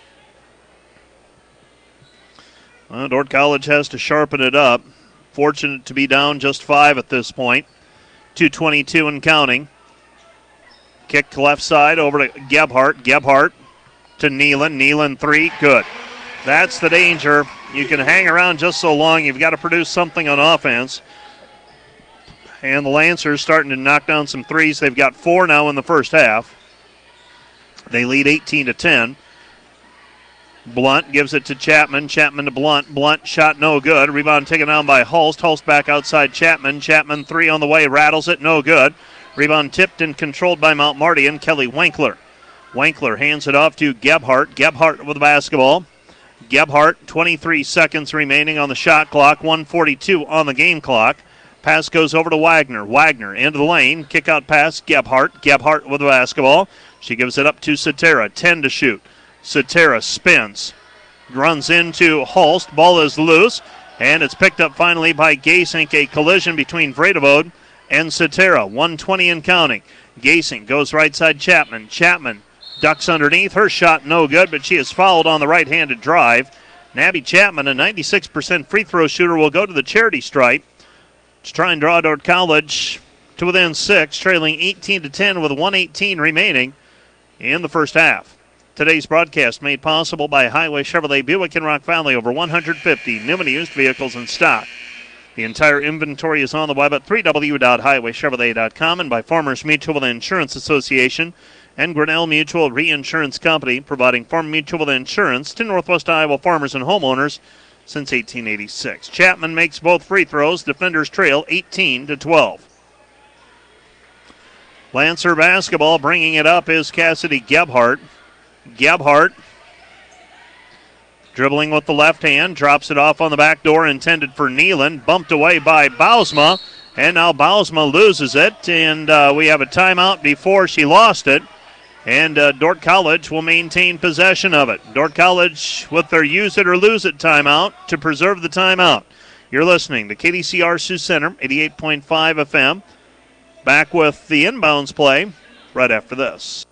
Well, North College has to sharpen it up. Fortunate to be down just five at this point. two twenty-two and counting. Kick to left side over to Gebhardt. Gebhardt to Neeland. Neeland three. Good. That's the danger. You can hang around just so long. You've got to produce something on offense. And the Lancers starting to knock down some threes. They've got four now in the first half. They lead eighteen to ten. Blunt gives it to Chapman. Chapman to Blunt. Blunt shot no good. Rebound taken down by Hulst. Hulst back outside Chapman. Chapman three on the way. Rattles it. No good. Rebound tipped and controlled by Mount Marty and Kelly Winkler. Winkler hands it off to Gebhardt. Gebhardt with the basketball. Gebhardt, twenty-three seconds remaining on the shot clock. one forty-two on the game clock. Pass goes over to Wagner. Wagner into the lane. Kick out pass. Gebhardt. Gebhardt with the basketball. She gives it up to Satera. ten to shoot. Satera spins, runs into Hulst. Ball is loose, and it's picked up finally by Gasing. A collision between Vredevode and Satera. one twenty and counting. Gasing goes right side Chapman. Chapman ducks underneath. Her shot no good, but she is fouled on the right-handed drive. Nabby Chapman, a ninety-six percent free throw shooter, will go to the charity stripe to try and draw North College to within six, trailing eighteen to ten with one eighteen remaining in the first half. Today's broadcast made possible by Highway Chevrolet Buick in Rock Valley. Over one hundred fifty new and used vehicles in stock. The entire inventory is on the web at three w dot highway chevrolet dot com and by Farmers Mutual Insurance Association and Grinnell Mutual Reinsurance Company, providing farm mutual insurance to Northwest Iowa farmers and homeowners since eighteen eighty-six. Chapman makes both free throws. Defenders trail eighteen to twelve. Lancer basketball, bringing it up is Cassidy Gebhardt. Gebhardt dribbling with the left hand, drops it off on the back door, intended for Neeland, bumped away by Bausma, and now Bausma loses it, and uh, we have a timeout before she lost it, and uh, Dordt College will maintain possession of it. Dordt College with their use it or lose it timeout to preserve the timeout. You're listening to K D C R Sioux Center, eighty-eight point five F M. Back with the inbounds play right after this.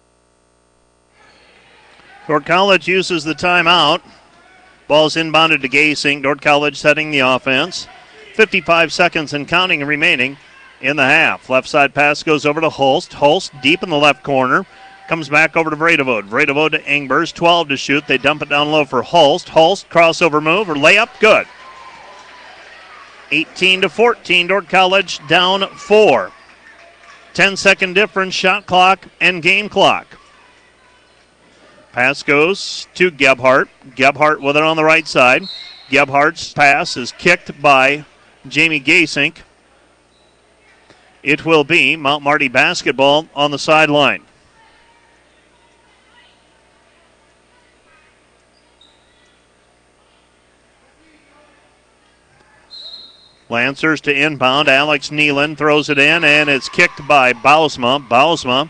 Dordt College uses the timeout. Ball's inbounded to Gasing. Dordt College setting the offense. fifty-five seconds and counting remaining in the half. Left side pass goes over to Hulst. Hulst deep in the left corner. Comes back over to Vredevode. Vredevode to Engbers. twelve to shoot. They dump it down low for Hulst. Hulst crossover move or layup. Good. eighteen to fourteen. Dordt College down four. ten second difference. Shot clock and game clock. Pass goes to Gebhardt. Gebhardt with it on the right side. Gebhardt's pass is kicked by Jamie Gasink. It will be Mount Marty basketball on the sideline. Lancers to inbound. Alex Neeland throws it in, and it's kicked by Bausma. Bausma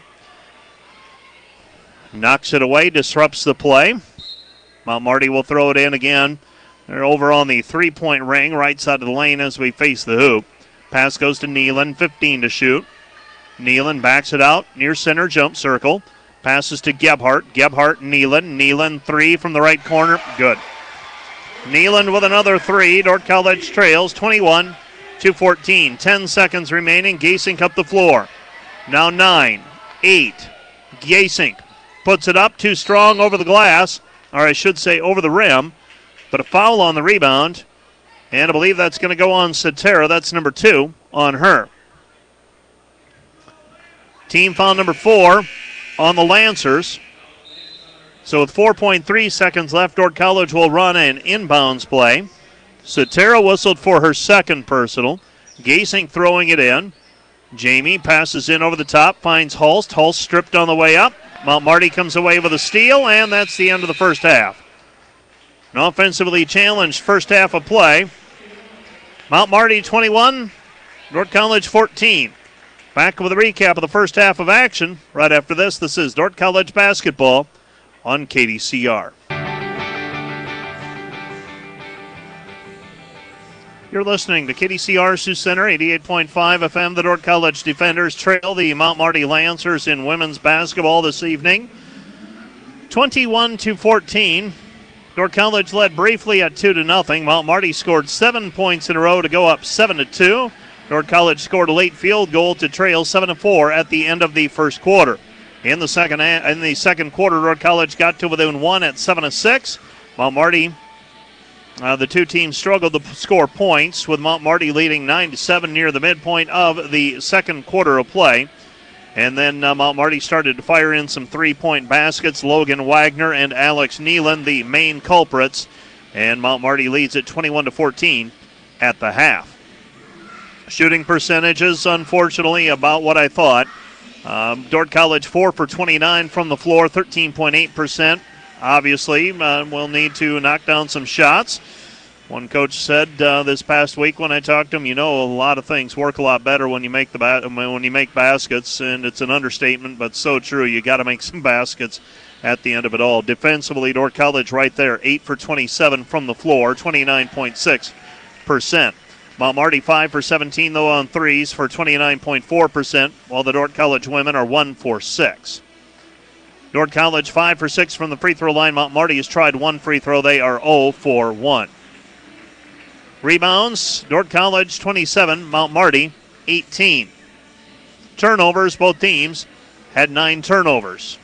knocks it away, disrupts the play. Mount Marty will throw it in again. They're over on the three-point ring, right side of the lane as we face the hoop. Pass goes to Neeland, fifteen to shoot. Nealon backs it out near center jump circle. Passes to Gebhardt. Gebhardt, Nealon. Nealon, three from the right corner. Good. Nealon with another three. Dordt College trails twenty-one to fourteen. Ten seconds remaining. Gasink up the floor. Now nine, eight. Gasink puts it up too strong over the glass, or I should say over the rim, but a foul on the rebound. And I believe that's going to go on Cetera. That's number two on her. Team foul number four on the Lancers. So with four point three seconds left, Dordt College will run an inbounds play. Cetera whistled for her second personal. Gasink throwing it in. Jamie passes in over the top, finds Hulst. Hulst stripped on the way up. Mount Marty comes away with a steal, and that's the end of the first half. An offensively challenged first half of play. Mount Marty twenty-one, Dordt College fourteen. Back with a recap of the first half of action. Right after this, this is Dordt College basketball on K D C R. You're listening to K D C R Sioux Center, eighty-eight point five F M. The Dordt College Defenders trail the Mount Marty Lancers in women's basketball this evening. twenty-one to fourteen. Dordt College led briefly at two to nothing. Mount Marty scored seven points in a row to go up seven to two. Dordt College scored a late field goal to trail seven to four at the end of the first quarter. In the second in the second quarter, Dordt College got to within one at seven to six. Mount Marty, uh, the two teams struggled to score points, with Mount Marty leading nine to seven near the midpoint of the second quarter of play. And then uh, Mount Marty started to fire in some three-point baskets. Logan Wagner and Alex Nealon, the main culprits. And Mount Marty leads at twenty-one to fourteen at the half. Shooting percentages, unfortunately, about what I thought. Um, Dordt College four for twenty-nine from the floor, thirteen point eight percent. Obviously, uh, we'll need to knock down some shots. One coach said uh, this past week when I talked to him, you know, a lot of things work a lot better when you make the ba- when you make baskets, and it's an understatement, but so true. You got to make some baskets at the end of it all. Defensively, Dordt College right there, eight for twenty-seven from the floor, twenty-nine point six percent. Mount Marty five for seventeen, though, on threes for twenty-nine point four percent, while the Dordt College women are one for six. Dordt College five for six from the free throw line. Mount Marty has tried one free throw. They are zero for one. Rebounds, Dordt College twenty-seven, Mount Marty eighteen. Turnovers, both teams had nine turnovers.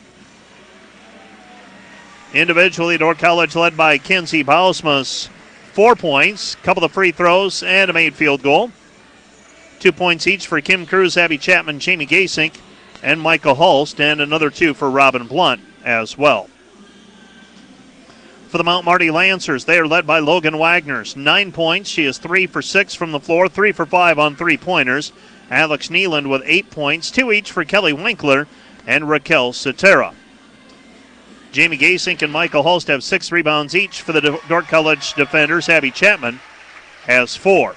Individually, Dordt College led by Kenzie Bausmas. Four points, couple of free throws, and a made field goal. Two points each for Kim Cruz, Abby Chapman, Jamie Gasink, and Michael Hulst, and another two for Robin Blunt as well. For the Mount Marty Lancers, they are led by Logan Wagners. Nine points. She is three for six from the floor, three for five on three-pointers. Alex Nealon with eight points, two each for Kelly Winkler and Raquel Cetera. Jamie Gasink and Michael Hulst have six rebounds each. For the Dordt College defenders, Abby Chapman has four.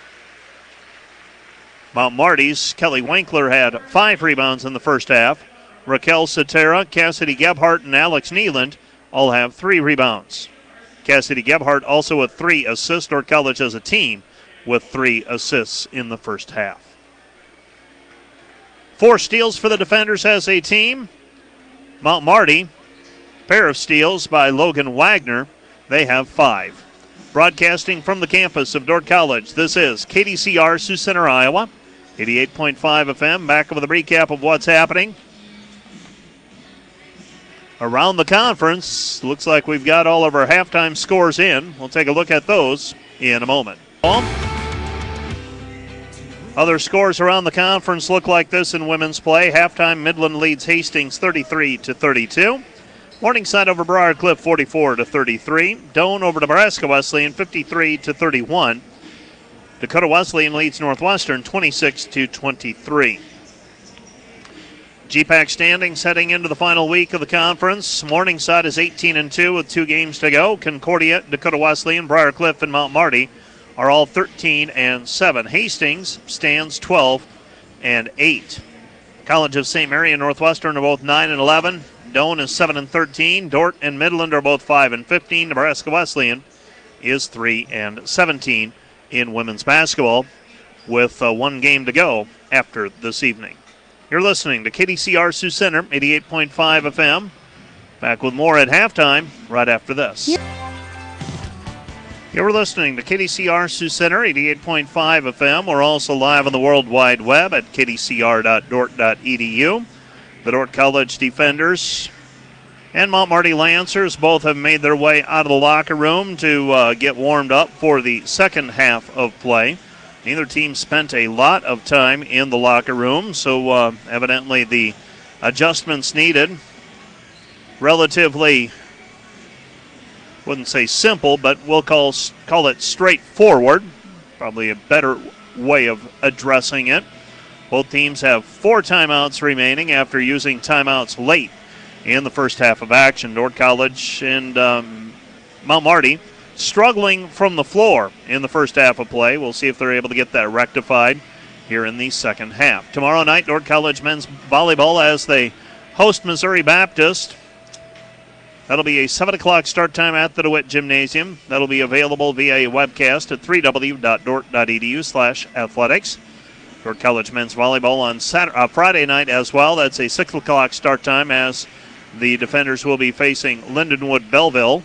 Mount Marty's Kelly Winkler had five rebounds in the first half. Raquel Cetera, Cassidy Gebhardt, and Alex Nealon all have three rebounds. Cassidy Gebhardt also with three assists. Dordt College as a team with three assists in the first half. Four steals for the defenders as a team. Mount Marty, pair of steals by Logan Wagner. They have five. Broadcasting from the campus of Dordt College, this is K D C R Sioux Center, Iowa. eighty-eight point five F M. Back with a recap of what's happening around the conference. Looks like we've got all of our halftime scores in. We'll take a look at those in a moment. Other scores around the conference look like this in women's play. Halftime, Midland leads Hastings thirty-three to thirty-two. Morningside over Briar Cliff forty-four to thirty-three. Doane over Nebraska Wesleyan fifty-three to thirty-one. Dakota Wesleyan leads Northwestern twenty-six to twenty-three. G PAC standings heading into the final week of the conference. Morningside is eighteen and two with two games to go. Concordia, Dakota Wesleyan, Briar Cliff, and Mount Marty are all thirteen and seven. Hastings stands twelve and eight. College of Saint Mary and Northwestern are both nine and eleven. Doane is seven and thirteen. Dordt and Midland are both five and fifteen. Nebraska Wesleyan is three and seventeen in women's basketball with uh, one game to go after this evening. You're listening to K D C R Sioux Center, eighty-eight point five F M. Back with more at halftime right after this. Yep. You're listening to K D C R Sioux Center, eighty-eight point five F M. We're also live on the World Wide Web at k d c r dot dort dot e d u. The Dordt College Defenders and Mount Marty Lancers both have made their way out of the locker room to uh, get warmed up for the second half of play. Neither team spent a lot of time in the locker room, so uh, evidently the adjustments needed, relatively, wouldn't say simple, but we'll call, call it straightforward. Probably a better way of addressing it. Both teams have four timeouts remaining after using timeouts late in the first half of action. Dordt College and um, Mount Marty struggling from the floor in the first half of play. We'll see if they're able to get that rectified here in the second half. Tomorrow night, Dordt College men's volleyball as they host Missouri Baptist. That'll be a seven o'clock start time at the DeWitt Gymnasium. That'll be available via a webcast at w w w dot dort dot e d u slash athletics. Dordt College men's volleyball on Saturday, uh, Friday night as well. That's a six o'clock start time as the Defenders will be facing Lindenwood Belleville.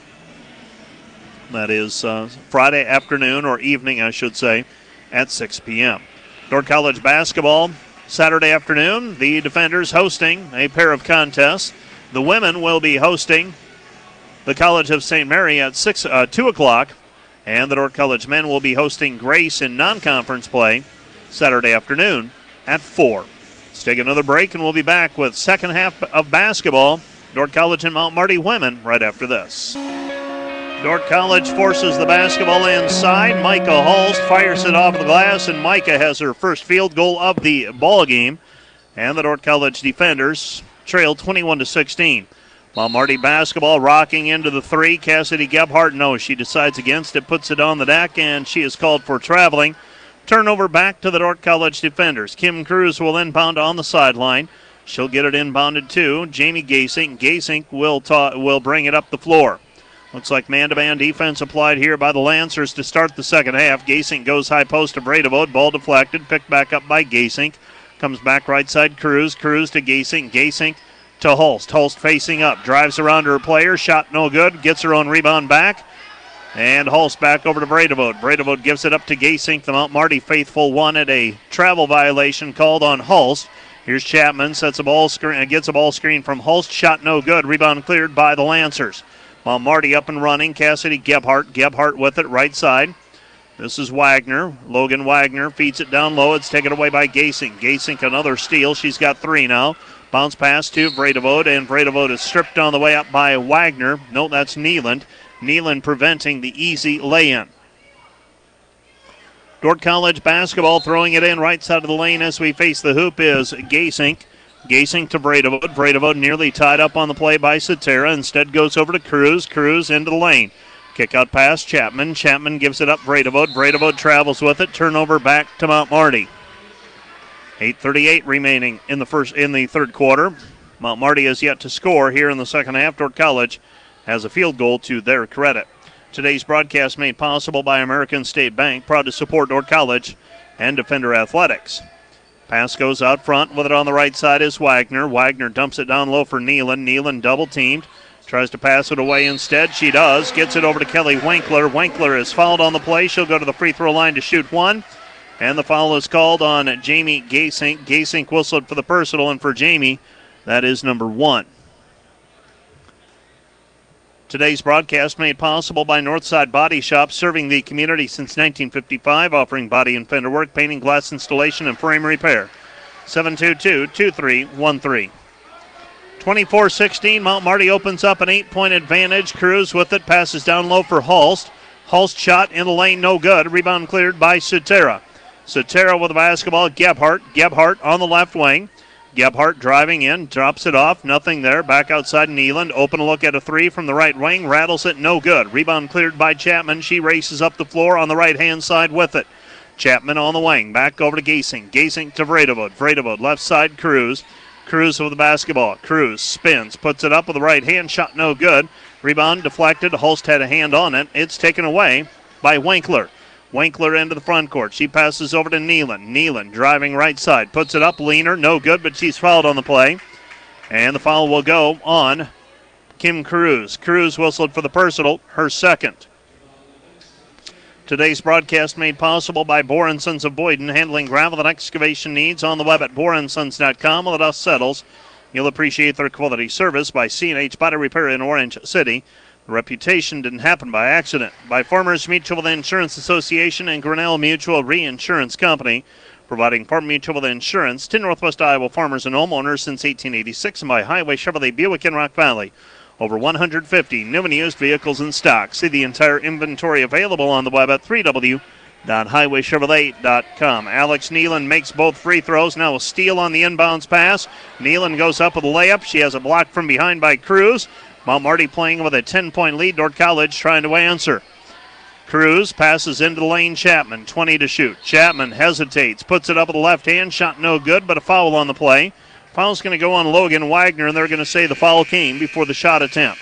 That is uh, Friday afternoon or evening, I should say, at six p.m. Dordt College basketball Saturday afternoon. The Defenders hosting a pair of contests. The women will be hosting the College of Saint Mary at six, uh, two o'clock, and the Dordt College men will be hosting Grace in non-conference play Saturday afternoon at four. Let's take another break, and we'll be back with second half of basketball. Dordt College and Mount Marty women right after this. Dordt College forces the basketball inside. Micah Hulst fires it off the glass, and Micah has her first field goal of the ball game. And the Dordt College Defenders trail twenty-one to sixteen. Mount Marty basketball rocking into the three. Cassidy Gebhardt, no, she decides against it, puts it on the deck, and she is called for traveling. Turnover back to the Dordt College Defenders. Kim Cruz will inbound on the sideline. She'll get it inbounded to Jamie Gasink. Gasink will ta- will bring it up the floor. Looks like man-to-man defense applied here by the Lancers to start the second half. Gasink goes high post to Bredevode. Ball deflected, picked back up by Gasink. Comes back right side, Cruz. Cruz to Gasink. Gasink to Hulst. Hulst facing up. Drives around her player. Shot no good. Gets her own rebound back. And Hulst back over to Bredevode. Bredevode gives it up to Gasink. The Mount Marty faithful wanted a travel violation called on Hulst. Here's Chapman. Sets a ball screen. Gets a ball screen from Hulst. Shot no good. Rebound cleared by the Lancers. Mount Marty up and running. Cassidy Gebhardt. Gebhardt with it right side. This is Wagner. Logan Wagner feeds it down low. It's taken away by Gasink. Gasink another steal. She's got three now. Bounce pass to Bredevode, and Bredevode is stripped on the way up by Wagner. No, that's Neeland. Neeland preventing the easy lay-in. Dordt College basketball throwing it in right side of the lane as we face the hoop is Gasink. Gasink to Bredevode. Bredevode nearly tied up on the play by Cetera. Instead goes over to Cruz. Cruz into the lane. Kick out pass, Chapman. Chapman gives it up, Bredevode. Bredevode travels with it. Turnover back to Mount Marty. eight thirty-eight remaining in the first in the third quarter. Mount Marty has yet to score here in the second half. Dordt College has a field goal to their credit. Today's broadcast made possible by American State Bank, proud to support Dordt College and Defender Athletics. Pass goes out front. With it on the right side is Wagner. Wagner dumps it down low for Neeland. Neeland double-teamed. Tries to pass it away instead. She does. Gets it over to Kelly Winkler. Winkler is fouled on the play. She'll go to the free throw line to shoot one. And the foul is called on Jamie Gasink. Gasink whistled for the personal, and for Jamie, that is number one. Today's broadcast made possible by Northside Body Shop, serving the community since nineteen fifty-five, offering body and fender work, painting, glass installation, and frame repair. seven two two, two three one three. twenty-four sixteen, Mount Marty opens up an eight-point advantage. Cruz with it, passes down low for Hulst. Hulst shot in the lane, no good. Rebound cleared by Cetera. Cetera with the basketball, Gebhardt. Gebhardt on the left wing. Gebhardt driving in, drops it off, nothing there. Back outside Neeland, open look at a three from the right wing, rattles it, no good. Rebound cleared by Chapman. She races up the floor on the right-hand side with it. Chapman on the wing, back over to Gasink. Gasink to Bredevode. Bredevode left side, Cruz. Cruz with the basketball. Cruz spins, puts it up with the right hand, shot no good. Rebound deflected. Hulst had a hand on it. It's taken away by Winkler. Winkler into the front court. She passes over to Nealon. Nealon driving right side. Puts it up. Leaner. No good, but she's fouled on the play. And the foul will go on Kim Cruz. Cruz whistled for the personal, her second. Today's broadcast made possible by Bohr and Sons of Boyden, handling gravel and excavation needs on the web at bohr and sons dot com. When the dust settles, you'll appreciate their quality service. By C and H Body Repair in Orange City. The reputation didn't happen by accident. By Farmers Mutual Insurance Association and Grinnell Mutual Reinsurance Company, providing farm mutual insurance to Northwest Iowa farmers and homeowners since eighteen eighty-six, and by Highway Chevrolet Buick in Rock Valley. Over one hundred fifty new and used vehicles in stock. See the entire inventory available on the web at w w w dot highway chevrolet dot com. Alex Nealon makes both free throws. Now a steal on the inbounds pass. Nealon goes up with a layup. She has a block from behind by Cruz. Mount Marty playing with a ten-point lead. Dordt College trying to answer. Cruz passes into the lane. Chapman, twenty to shoot. Chapman hesitates, puts it up with the left hand. Shot no good, but a foul on the play. Foul's going to go on Logan Wagner, and they're going to say the foul came before the shot attempt.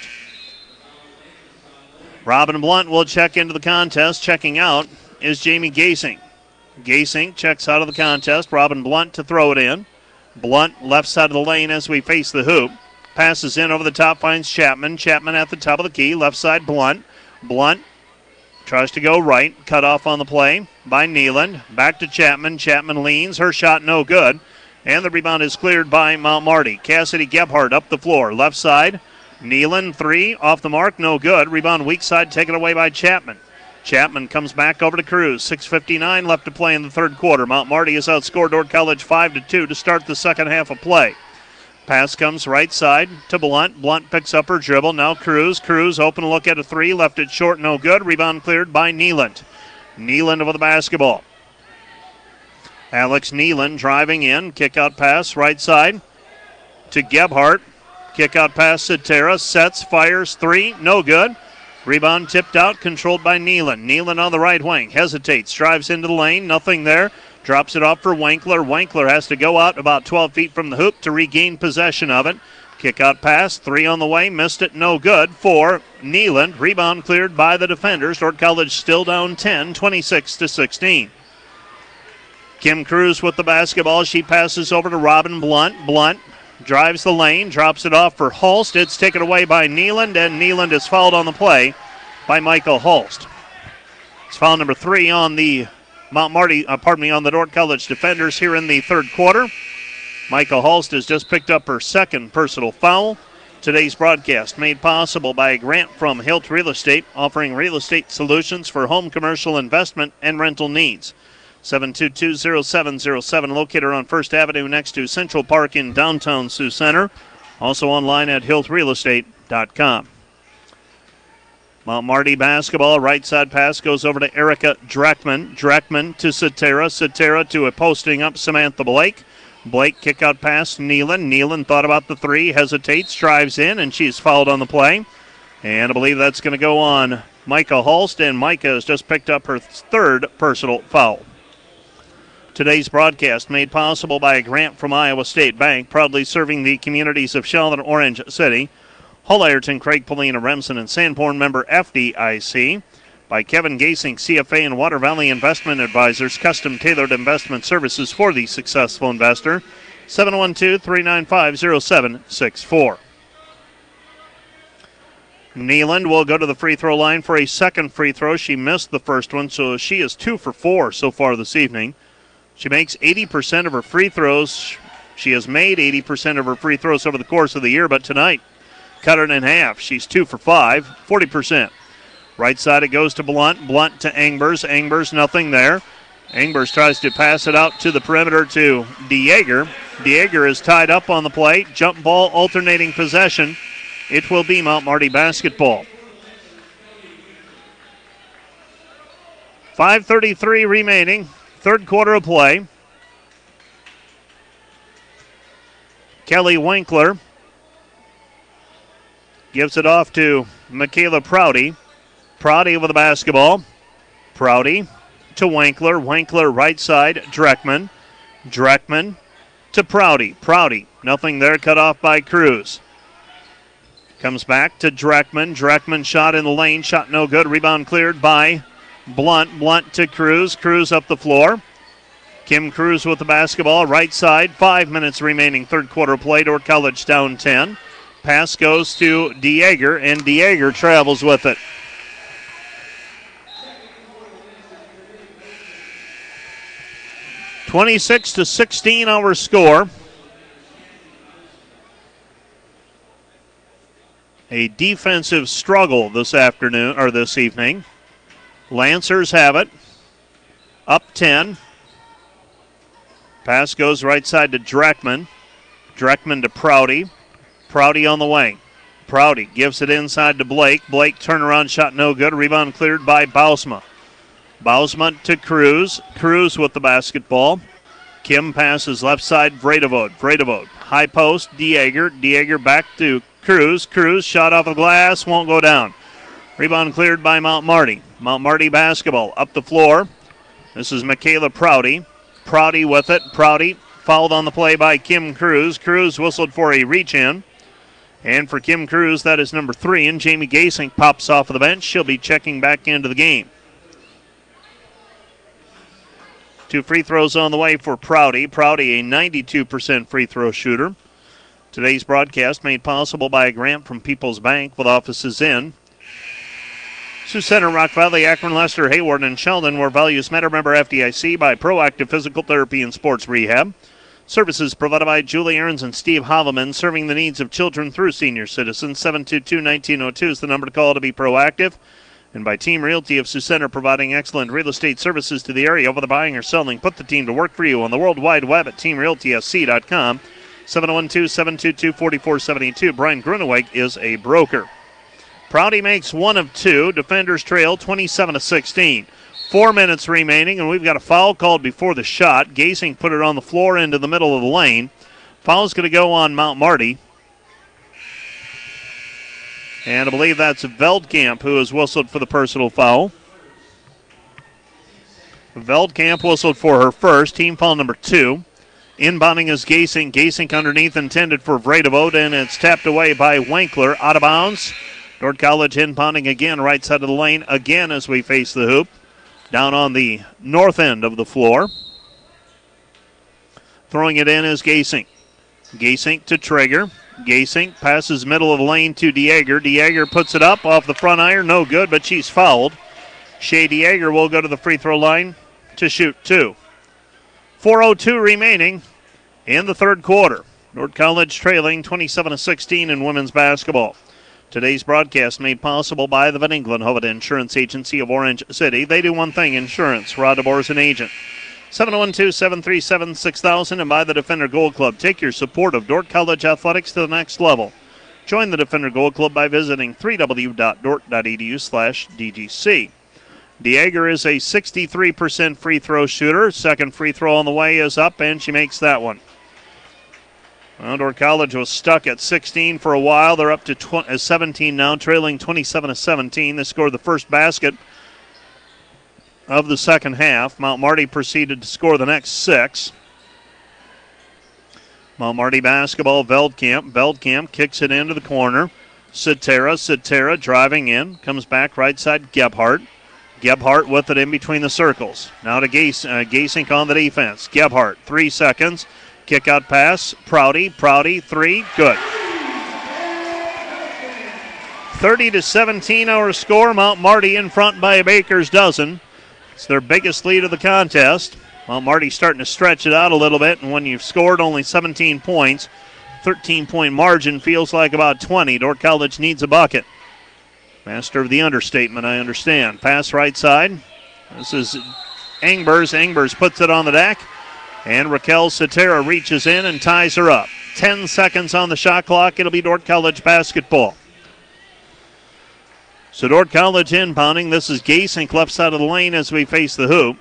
Robin Blunt will check into the contest. Checking out is Jamie Gasing. Gasing checks out of the contest. Robin Blunt to throw it in. Blunt left side of the lane as we face the hoop. Passes in over the top, finds Chapman. Chapman at the top of the key. Left side, Blunt. Blunt tries to go right. Cut off on the play by Nealon. Back to Chapman. Chapman leans. Her shot no good. And the rebound is cleared by Mount Marty. Cassidy Gebhardt up the floor. Left side. Nealon, three. Off the mark. No good. Rebound weak side taken away by Chapman. Chapman comes back over to Cruz. six fifty-nine left to play in the third quarter. Mount Marty has outscored Dordt College five to two to start the second half of play. Pass comes right side to Blunt. Blunt picks up her dribble. Now Cruz. Cruz open look at a three. Left it short. No good. Rebound cleared by Nealon. Nealon with the basketball. Alex Nealon driving in. Kick out pass right side to Gebhardt. Kick out pass to Tara. Sets. Fires. Three. No good. Rebound tipped out. Controlled by Nealon. Nealon on the right wing. Hesitates. Drives into the lane. Nothing there. Drops it off for Winkler. Winkler has to go out about twelve feet from the hoop to regain possession of it. Kick out pass. Three on the way. Missed it. No good for Nealon. Rebound cleared by the defenders. Dordt College still down ten, twenty-six to sixteen. Kim Cruz with the basketball. She passes over to Robin Blunt. Blunt drives the lane. Drops it off for Holst. It's taken away by Nealon, and Nealon is fouled on the play by Michael Holst. It's foul number three on the Mount Marty, uh, pardon me, on the Dordt College defenders here in the third quarter. Michael Holst has just picked up her second personal foul. Today's broadcast made possible by a grant from Hilt Real Estate, offering real estate solutions for home commercial investment and rental needs. seven two two, zero seven zero seven, located on First Avenue next to Central Park in downtown Sioux Center. Also online at hilt real estate dot com. Mount Marty basketball. Right side pass goes over to Erica Dreckman. Dreckman to Satera. Satera to a posting up Samantha Blake. Blake kick out pass Nealon. Nealon thought about the three. Hesitates. Drives in, and she's fouled on the play. And I believe that's going to go on Micah Holst, and Micah has just picked up her third personal foul. Today's broadcast made possible by a grant from Iowa State Bank, proudly serving the communities of Sheldon and Orange City. Hull, Ireton, Craig, Polina, Remsen, and Sanborn, member F D I C. By Kevin Gasing, C F A and Water Valley Investment Advisors, custom tailored investment services for the successful investor. seven one two, three nine five, zero seven six four. Nealon will go to the free throw line for a second free throw. She missed the first one, so she is two for four so far this evening. She makes eighty percent of her free throws. She has made eighty percent of her free throws over the course of the year, but tonight, cut it in half. She's two for five, forty percent. Right side it goes to Blunt. Blunt to Engbers. Engbers, nothing there. Engbers tries to pass it out to the perimeter to DeJager. DeJager is tied up on the play. Jump ball, alternating possession. It will be Mount Marty basketball. five thirty-three remaining. Third quarter of play. Kelly Winkler gives it off to Michaela Prouty. Prouty with the basketball. Prouty to Winkler. Winkler right side. Dreckman. Dreckman to Prouty. Prouty. Nothing there. Cut off by Cruz. Comes back to Dreckman. Dreckman shot in the lane. Shot no good. Rebound cleared by Blunt, Blunt to Cruz. Cruz up the floor. Kim Cruz with the basketball, right side. Five minutes remaining, third quarter play. Dordt College down ten. Pass goes to DeAger, and DeAger travels with it. twenty-six to sixteen our score. A defensive struggle this afternoon or this evening. Lancers have it. Up ten. Pass goes right side to Dreckman. Dreckman to Prouty. Prouty on the wing. Prouty gives it inside to Blake. Blake turnaround shot no good. Rebound cleared by Bausma. Bausma to Cruz. Cruz with the basketball. Kim passes left side, Vredevode. Vredevode. High post, DeAger. DeAger back to Cruz. Cruz shot off the glass, won't go down. Rebound cleared by Mount Marty. Mount Marty basketball up the floor. This is Michaela Prouty. Prouty with it. Prouty fouled on the play by Kim Cruz. Cruz whistled for a reach in. And for Kim Cruz, that is number three. And Jamie Gasink pops off of the bench. She'll be checking back into the game. Two free throws on the way for Prouty. Prouty, a ninety-two percent free throw shooter. Today's broadcast made possible by a grant from People's Bank with offices in Sioux Center, Rock Valley, Akron, Lester, Hayward, and Sheldon, where values matter. Member F D I C by Proactive Physical Therapy and Sports Rehab. Services provided by Julie Aarons and Steve Haveman, serving the needs of children through senior citizens. seven two two, one nine zero two is the number to call to be proactive. And by Team Realty of Sioux Center, providing excellent real estate services to the area, whether buying or selling. Put the team to work for you on the World Wide Web at team realty s c dot com. seven one two, seven two two, four four seven two. Brian Gruneweg is a broker. Prouty makes one of two. Defenders trail twenty-seven to sixteen. Four minutes remaining, and we've got a foul called before the shot. Gasing put it on the floor into the middle of the lane. Foul's going to go on Mount Marty. And I believe that's Veldkamp who has whistled for the personal foul. Veldkamp whistled for her first, team foul number two. Inbounding is Gasink. Gasink underneath, intended for Vredevode, and it's tapped away by Winkler. Out of bounds. Dordt College inbounding again, right side of the lane again as we face the hoop. Down on the north end of the floor. Throwing it in is Gasink. Gasink to Traeger. Gasink passes middle of the lane to DeAger. DeAger puts it up off the front iron. No good, but she's fouled. Shea DeAger will go to the free throw line to shoot two. four oh two remaining in the third quarter. Dordt College trailing twenty-seven to sixteen in women's basketball. Today's broadcast made possible by the Van Engelen Hoved Insurance Agency of Orange City. They do one thing, insurance. Rod DeBoer is an agent. seven one two, seven three seven, six thousand and by the Defender Gold Club. Take your support of Dordt College athletics to the next level. Join the Defender Gold Club by visiting w w w dot dort dot e d u slash d g c. DeAger is a sixty-three percent free throw shooter. Second free throw on the way is up, and she makes that one. Well, Dordt College was stuck at sixteen for a while. They're up to seventeen now, trailing twenty-seven to seventeen. They scored the first basket of the second half. Mount Marty proceeded to score the next six. Mount Marty basketball, Veldkamp. Veldkamp kicks it into the corner. Cetera, Cetera driving in. Comes back right side, Gebhardt. Gebhardt with it in between the circles. Now to Gas- uh, Gasink on the defense. Gebhardt, three seconds. Kick out pass. Prouty, Prouty, three. Good. thirty to seventeen our score. Mount Marty in front by a baker's dozen. It's their biggest lead of the contest. Mount Marty starting to stretch it out a little bit, and when you've scored only seventeen points, thirteen-point margin feels like about twenty. Dordt College needs a bucket. Master of the understatement, I understand. Pass right side. This is Engbers. Engbers puts it on the deck, and Raquel Cetera reaches in and ties her up. Ten seconds on the shot clock. It'll be Dordt College basketball. So Dordt College inbounding. This is Gasink left side of the lane as we face the hoop.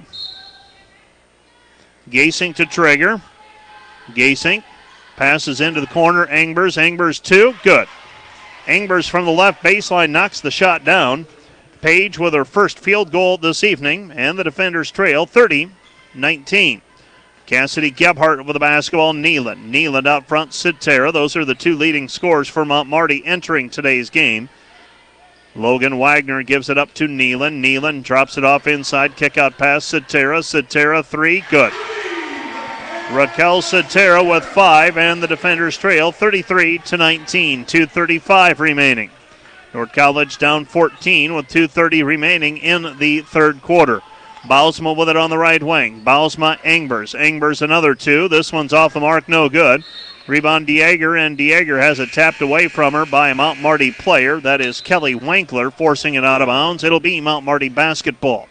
Gasink to Traeger. Gasink passes into the corner. Engbers. Engbers two. Good. Engbers from the left baseline knocks the shot down. Page with her first field goal this evening, and the defenders trail thirty nineteen. Cassidy Gebhardt with the basketball. Neeland. Neeland out front. Cetera. Those are the two leading scorers for Mount Marty entering today's game. Logan Wagner gives it up to Neelan. Neelan drops it off inside. Kick out pass. Satera. Satera three. Good. Raquel Satera with five, and the defenders trail thirty-three to nineteen. two thirty-five remaining. North College down fourteen with two thirty remaining in the third quarter. Bausma with it on the right wing. Bausma, Engbers. Engbers another two. This one's off the mark, no good. Rebound Dieger, and Dieger has it tapped away from her by a Mount Marty player. That is Kelly Winkler forcing it out of bounds. It'll be Mount Marty basketball.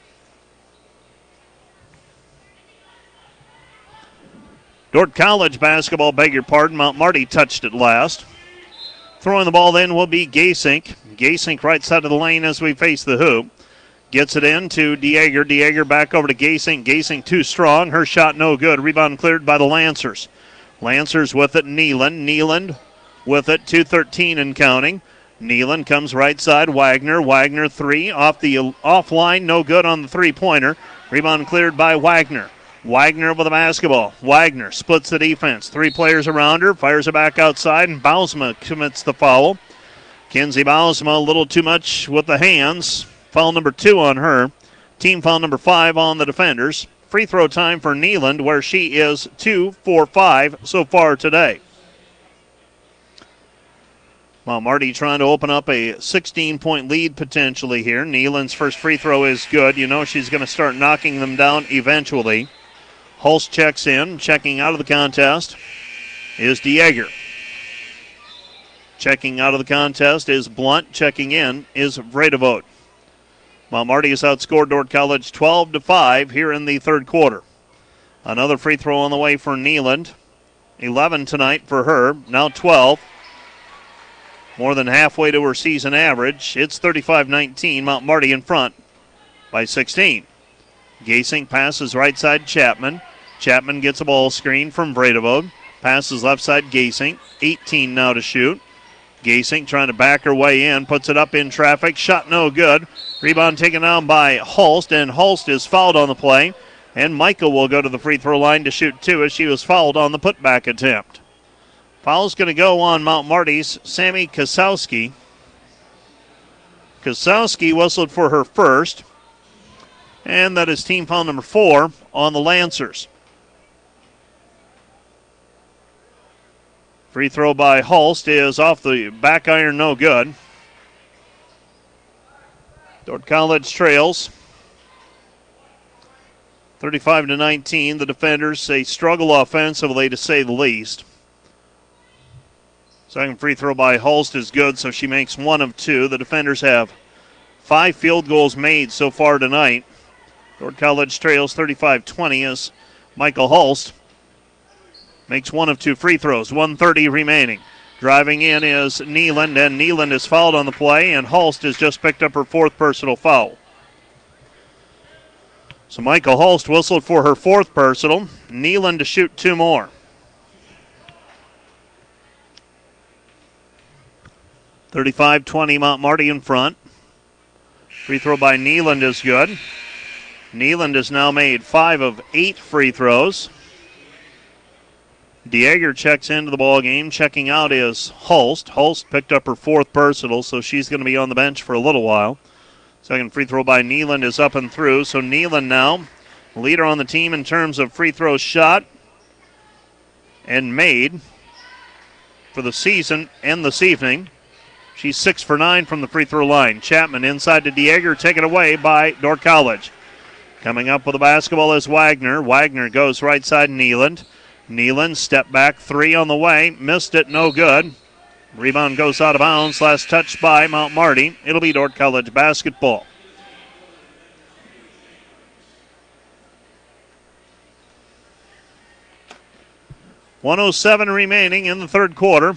Dordt College basketball, beg your pardon. Mount Marty touched it last. Throwing the ball then will be Gasink. Gasink right side of the lane as we face the hoop. Gets it in to Dieger. Dieger back over to Gasink. Gasink too strong. Her shot no good. Rebound cleared by the Lancers. Lancers with it. Neeland. Neeland with it. two thirteen and counting. Neeland comes right side. Wagner. Wagner three. Off the offline. No good on the three-pointer. Rebound cleared by Wagner. Wagner with the basketball. Wagner splits the defense. Three players around her. Fires it back outside, and Bausma commits the foul. Kenzie Bausma a little too much with the hands. Foul number two on her. Team foul number five on the defenders. Free throw time for Neeland, where she is two for five so far today. Well, Marty trying to open up a sixteen-point lead potentially here. Neeland's first free throw is good. You know she's going to start knocking them down eventually. Hulse checks in. Checking out of the contest is Dieger. Checking out of the contest is Blunt. Checking in is Vredevoort. Mount Marty has outscored Dordt College twelve to five here in the third quarter. Another free throw on the way for Neeland. eleven tonight for her. Now twelve. More than halfway to her season average. It's thirty-five nineteen. Mount Marty in front by sixteen. Gasink passes right side Chapman. Chapman gets a ball screen from Vredevoort. Passes left side Gasink. eighteen now to shoot. Gasink trying to back her way in. Puts it up in traffic. Shot no good. Rebound taken down by Hulst, and Hulst is fouled on the play. And Michael will go to the free throw line to shoot two as she was fouled on the putback attempt. Foul's going to go on Mount Marty's Sammy Kosowski. Kosowski whistled for her first. And that is team foul number four on the Lancers. Free throw by Hulst is off the back iron, no good. Dordt College trails thirty-five to nineteen. The defenders say struggle offensively, to say the least. Second free throw by Hulst is good, so she makes one of two. The defenders have five field goals made so far tonight. Dordt College trails thirty-five twenty as Michael Hulst makes one of two free throws. one thirty remaining. Driving in is Neeland, and Neeland is fouled on the play, and Hulst has just picked up her fourth personal foul. So Michael Hulst whistled for her fourth personal. Neeland to shoot two more. thirty-five twenty, Mount Marty in front. Free throw by Neeland is good. Neeland has now made five of eight free throws. Dieger checks into the ball game. Checking out is Hulst. Hulst picked up her fourth personal, so she's going to be on the bench for a little while. Second free throw by Neeland is up and through. So Neeland now, leader on the team in terms of free throws shot and made for the season and this evening. She's six for nine from the free throw line. Chapman inside to Dieger, taken away by Dordt College. Coming up with the basketball is Wagner. Wagner goes right side Neeland. Neeland, step back, three on the way. Missed it, no good. Rebound goes out of bounds. Last touch by Mount Marty. It'll be Dordt College basketball. one oh seven remaining in the third quarter.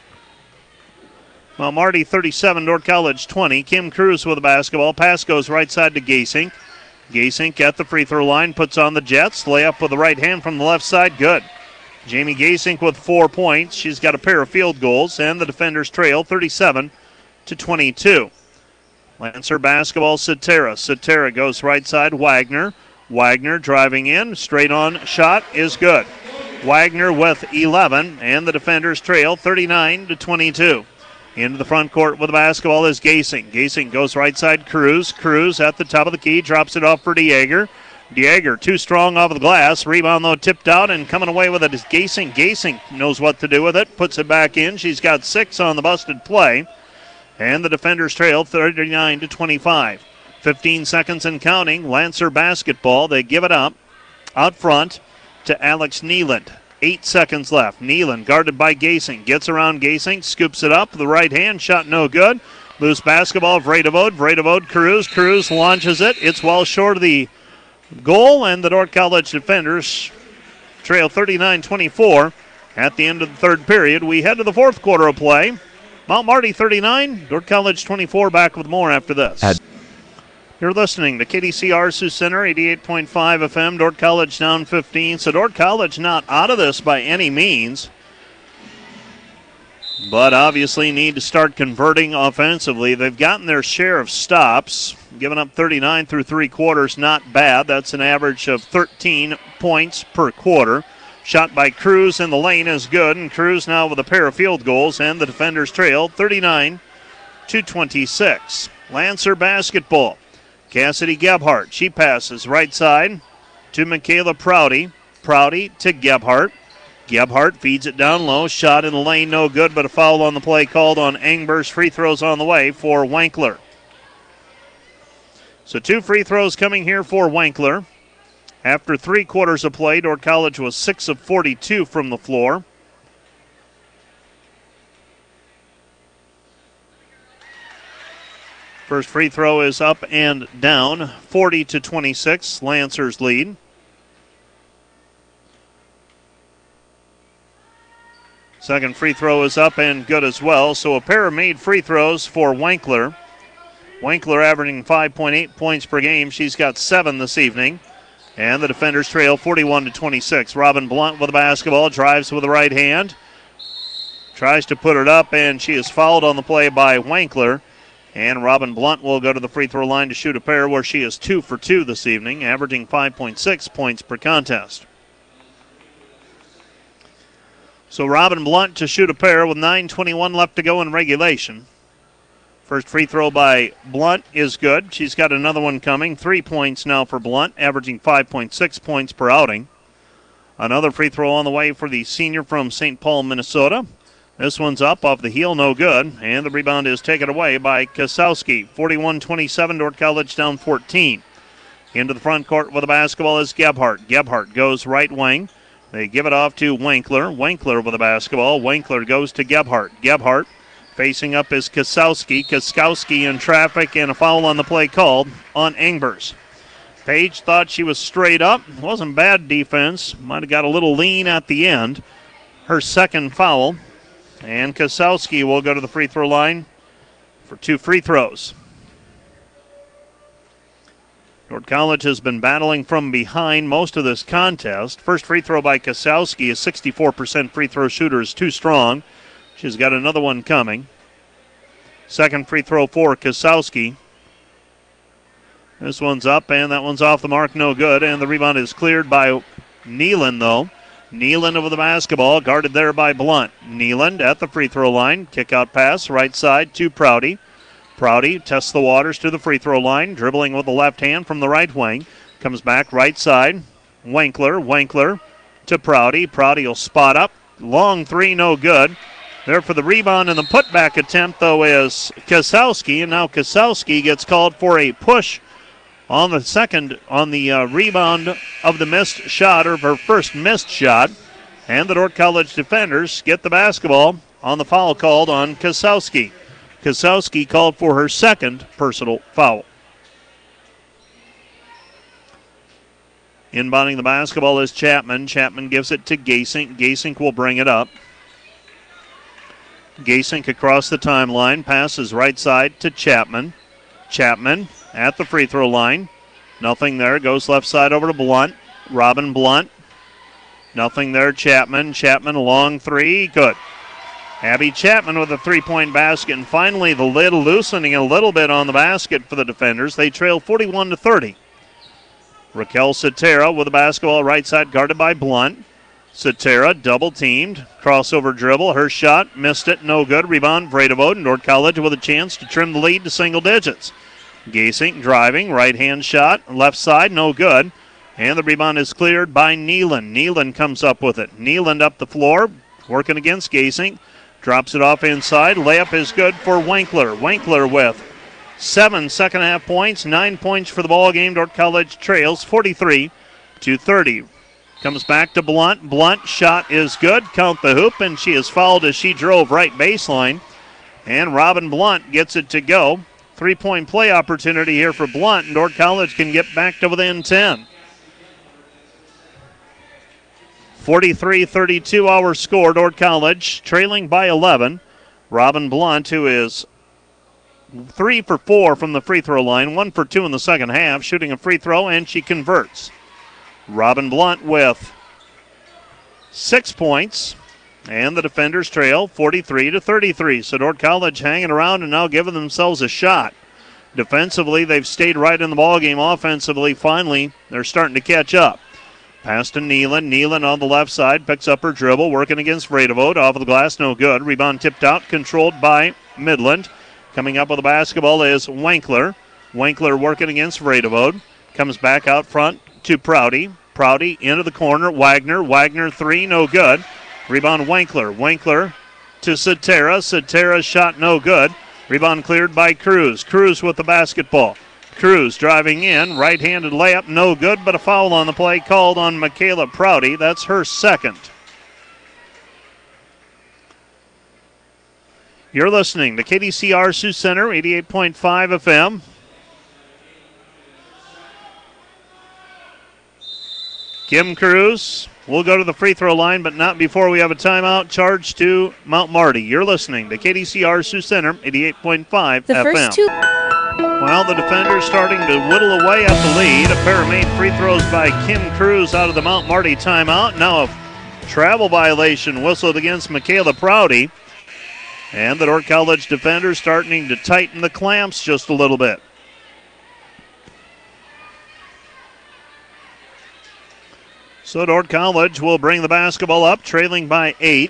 Mount Marty thirty-seven, Dordt College twenty. Kim Cruz with the basketball. Pass goes right side to Gasink. Gasink at the free throw line, puts on the Jets. Layup with the right hand from the left side, good. Jamie Gasink with four points. She's got a pair of field goals, and the defenders trail thirty-seven to twenty-two. Lancer basketball, Satera. Satera goes right side, Wagner. Wagner driving in, straight on shot is good. Wagner with eleven, and the defenders trail thirty-nine to twenty-two. Into the front court with the basketball is Gasing. Gasing goes right side, Cruz. Cruz at the top of the key, drops it off for DeJager. DeJager too strong off the glass. Rebound, though, tipped out, and coming away with it is Gasing. Gasing knows what to do with it, puts it back in. She's got six on the busted play. And the defenders trail thirty-nine to twenty-five. fifteen seconds and counting. Lancer basketball. They give it up out front to Alex Neeland. Eight seconds left. Neeland guarded by Gasing. Gets around Gasing, scoops it up. The right hand shot no good. Loose basketball, Vredevode. Vredevode, Cruz. Cruz launches it. It's well short of the goal, and the Dordt College defenders trail thirty-nine twenty-four at the end of the third period. We head to the fourth quarter of play. Mount Marty thirty-nine, Dordt College twenty-four. Back with more after this. Ad- You're listening to K D C R Sioux Center, eighty-eight point five F M. Dordt College down fifteen. So Dordt College not out of this by any means, but obviously need to start converting offensively. They've gotten their share of stops. Giving up thirty-nine through three quarters, not bad. That's an average of thirteen points per quarter. Shot by Cruz in the lane is good, and Cruz now with a pair of field goals, and the defenders trail thirty-nine to twenty-six. Lancer basketball. Cassidy Gebhardt, she passes right side to Michaela Prouty. Prouty to Gebhardt. Gebhardt feeds it down low. Shot in the lane, no good, but a foul on the play called on Engber's. Free throws on the way for Wankler. So two free throws coming here for Wankler. After three quarters of play, Dordt College was six of forty-two from the floor. First free throw is up and down, forty to twenty-six, Lancers lead. Second free throw is up and good as well, so a pair of made free throws for Wankler. Wankler averaging five point eight points per game. She's got seven this evening. And the defenders trail forty-one to twenty-six. Robin Blunt with the basketball, drives with the right hand. Tries to put it up, and she is fouled on the play by Wankler. And Robin Blunt will go to the free throw line to shoot a pair where she is two for two this evening, averaging five point six points per contest. So Robin Blunt to shoot a pair with nine twenty-one left to go in regulation. First free throw by Blunt is good. She's got another one coming. Three points now for Blunt, averaging five point six points per outing. Another free throw on the way for the senior from Saint Paul, Minnesota. This one's up off the heel, no good. And the rebound is taken away by Kasowski. forty-one twenty-seven, Dordt College down fourteen. Into the front court with the basketball is Gebhardt. Gebhardt goes right wing. They give it off to Wankler. Wankler with the basketball. Wankler goes to Gebhardt. Gebhardt facing up is Kasowski. Kaskowski in traffic, and a foul on the play called on Engbers. Page thought she was straight up. Wasn't bad defense. Might have got a little lean at the end. Her second foul. And Kasowski will go to the free throw line for two free throws. Dordt College has been battling from behind most of this contest. First free throw by Kasowski, a sixty-four percent free throw shooter, is too strong. She's got another one coming. Second free throw for Kasowski. This one's up, and that one's off the mark, no good. And the rebound is cleared by Neeland, though. Neeland over the basketball, guarded there by Blunt. Neeland at the free throw line. Kick out pass, right side to Prouty. Prouty tests the waters to the free throw line, dribbling with the left hand from the right wing. Comes back right side. Wankler, Wankler to Prouty. Prouty will spot up. Long three, no good. There for the rebound, and the putback attempt, though, is Kasowski. And now Kasowski gets called for a push on the second, on the uh, rebound of the missed shot, or her first missed shot. And the Dordt College defenders get the basketball on the foul called on Kasowski. Kasowski called for her second personal foul. Inbounding the basketball is Chapman. Chapman gives it to Gasink. Gasink will bring it up. Gasink across the timeline, passes right side to Chapman. Chapman at the free throw line. Nothing there, goes left side over to Blunt. Robin Blunt. Nothing there, Chapman. Chapman, a long three, good. Abby Chapman with a three-point basket, and finally the lid loosening a little bit on the basket for the defenders. They trail forty-one to thirty. Raquel Sotero with the basketball right side, guarded by Blunt. Cetera double teamed. Crossover dribble. Her shot. Missed it. No good. Rebound. Vredevode. North College with a chance to trim the lead to single digits. Gasink driving. Right hand shot. Left side. No good. And the rebound is cleared by Neeland. Neeland comes up with it. Neeland up the floor. Working against Gasink. Drops it off inside. Layup is good for Winkler. Winkler with seven second half points. Nine points for the ball game. Dordt College trails forty-three to thirty. Comes back to Blunt. Blunt shot is good. Count the hoop, and she is fouled as she drove right baseline. And Robin Blunt gets it to go. Three-point play opportunity here for Blunt, and Dordt College can get back to within ten. forty-three thirty-two our score. Dordt College trailing by eleven. Robin Blunt, who is three for four from the free throw line, one for two in the second half, shooting a free throw, and she converts. Robin Blunt with six points, and the defenders trail forty-three to thirty-three. So Dordt College hanging around and now giving themselves a shot. Defensively, they've stayed right in the ballgame. Offensively, finally, they're starting to catch up. Pass to Neeland. Neeland on the left side picks up her dribble, working against Vredevode. Off of the glass, no good. Rebound tipped out, controlled by Midland. Coming up with the basketball is Winkler. Winkler working against Vredevode. Comes back out front to Prouty. Prouty into the corner. Wagner. Wagner three, no good. Rebound Winkler. Winkler to Cetera. Cetera's shot no good. Rebound cleared by Cruz. Cruz with the basketball. Cruz driving in. Right-handed layup no good, but a foul on the play called on Michaela Prouty. That's her second. You're listening to K D C R Sioux Center, eighty-eight point five F M. Kim Cruz will go to the free throw line, but not before we have a timeout charge to Mount Marty. You're listening to K D C R Sioux Center, eighty-eight point five the F M. First two- well, the defenders starting to whittle away at the lead. A pair of made free throws by Kim Cruz out of the Mount Marty timeout. Now a travel violation whistled against Michaela Prouty. And the Dordt College defenders starting to tighten the clamps just a little bit. So Dordt College will bring the basketball up, trailing by eight.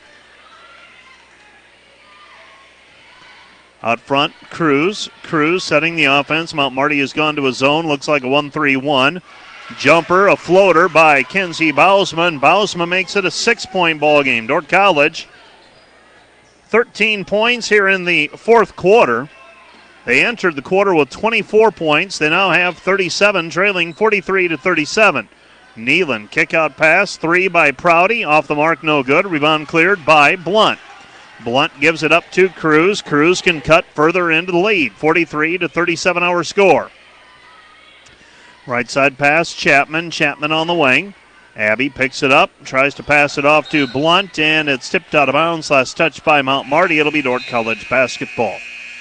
Out front, Cruz. Cruz setting the offense. Mount Marty has gone to a zone. Looks like a one three one. Jumper, a floater by Kenzie Bausman. Bausman makes it a six-point ball game. Dordt College, thirteen points here in the fourth quarter. They entered the quarter with twenty-four points. They now have thirty-seven, trailing forty-three to thirty-seven. Neeland, kick out pass, three by Prouty. Off the mark, no good. Rebound cleared by Blunt. Blunt gives it up to Cruz. Cruz can cut further into the lead. forty-three to thirty-seven our score. Right side pass, Chapman. Chapman on the wing. Abby picks it up, tries to pass it off to Blunt, and it's tipped out of bounds. Last touch by Mount Marty. It'll be Dordt College basketball.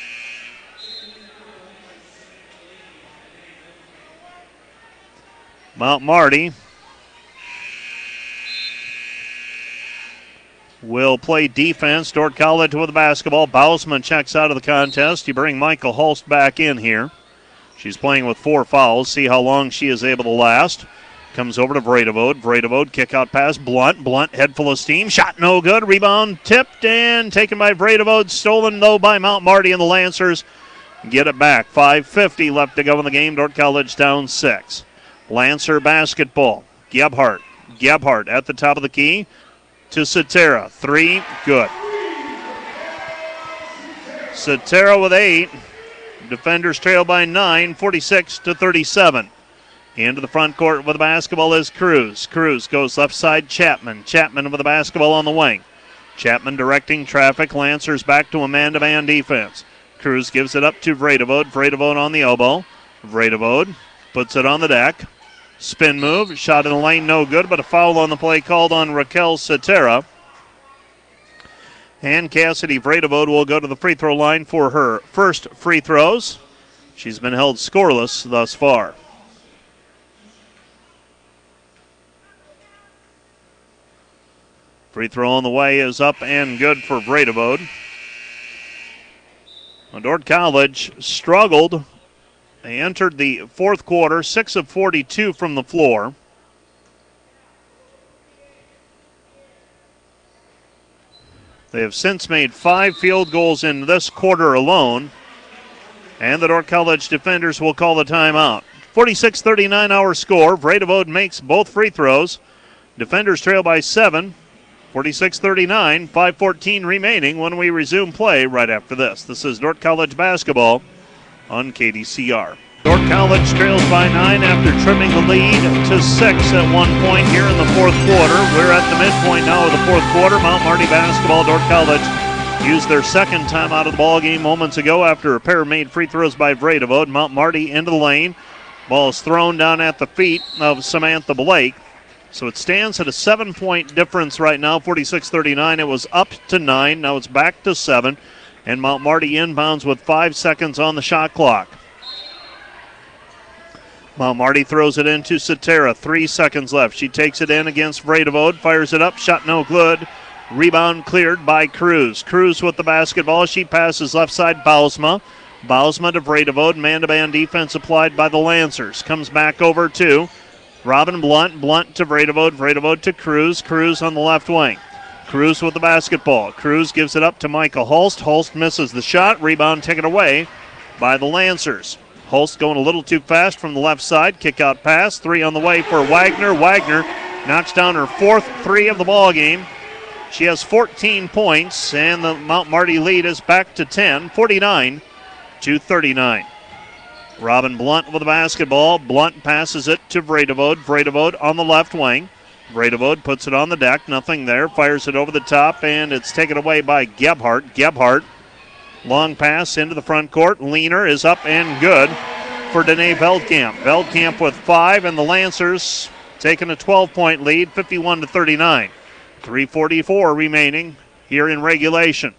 Mount Marty will play defense. Dordt College with the basketball. Bausman checks out of the contest. You bring Michael Hulst back in here. She's playing with four fouls. See how long she is able to last. Comes over to Vredevode. Vredevode, kick out pass. Blunt. Blunt, head full of steam. Shot no good. Rebound tipped and taken by Vredevode. Stolen though by Mount Marty and the Lancers. Get it back. five fifty left to go in the game. Dordt College down six. Lancer basketball. Gebhardt. Gebhardt at the top of the key to Cetera. Three, good. Cetera with eight. Defenders trail by nine, forty-six to thirty-seven. Into the front court with the basketball is Cruz. Cruz goes left side, Chapman. Chapman with the basketball on the wing. Chapman directing traffic. Lancers back to a man-to-man defense. Cruz gives it up to Vredevode. Vredevode on the elbow. Vredevode puts it on the deck. Spin move. Shot in the lane, no good, but a foul on the play called on Raquel Cetera. And Cassidy Vredevode will go to the free throw line for her first free throws. She's been held scoreless thus far. Free throw on the way is up and good for Vredevode. Dordt College struggled. They entered the fourth quarter, six of forty-two from the floor. They have since made five field goals in this quarter alone. And the Dordt College defenders will call the timeout. forty-six thirty-nine our score. Vredevode makes both free throws. Defenders trail by seven. forty-six thirty-nine, five fourteen remaining when we resume play right after this. This is Dordt College basketball on K D C R. Dordt College trails by nine after trimming the lead to six at one point here in the fourth quarter. We're at the midpoint now of the fourth quarter. Mount Marty basketball. Dordt College used their second time out of the ball game moments ago after a pair made free throws by Vredevode. Mount Marty into the lane. Ball is thrown down at the feet of Samantha Blake. So it stands at a seven-point difference right now, forty-six thirty-nine. It was up to nine. Now it's back to seven. And Mount Marty inbounds with five seconds on the shot clock. Mount Marty throws it into Cetera. Three seconds left. She takes it in against Vredevode. Fires it up. Shot no good. Rebound cleared by Cruz. Cruz with the basketball. She passes left side Bausma. Bausma to Vredevode. Man-to-man defense applied by the Lancers. Comes back over to Robin Blunt. Blunt to Vredevode. Vredevode to Cruz. Cruz on the left wing. Cruz with the basketball. Cruz gives it up to Micah Holst. Holst misses the shot. Rebound taken away by the Lancers. Holst going a little too fast from the left side. Kick out pass. Three on the way for Wagner. Wagner knocks down her fourth three of the ball game. She has fourteen points, and the Mount Marty lead is back to ten, forty-nine to thirty-nine. Robin Blunt with the basketball. Blunt passes it to Vredevode. Vredevode on the left wing. Vredevode puts it on the deck. Nothing there. Fires it over the top, and it's taken away by Gebhardt. Gebhardt, long pass into the front court. Leaner is up and good for Danae Veldkamp. Veldkamp with five, and the Lancers taking a twelve-point lead, fifty-one to thirty-nine. three forty-four remaining here in regulation.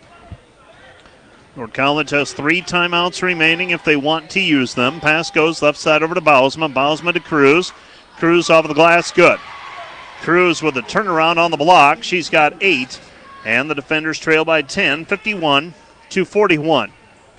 Dordt College has three timeouts remaining if they want to use them. Pass goes left side over to Bausma. Bausma to Cruz. Cruz off the glass, good. Cruz with a turnaround on the block. She's got eight, and the defenders trail by ten, fifty-one to forty-one.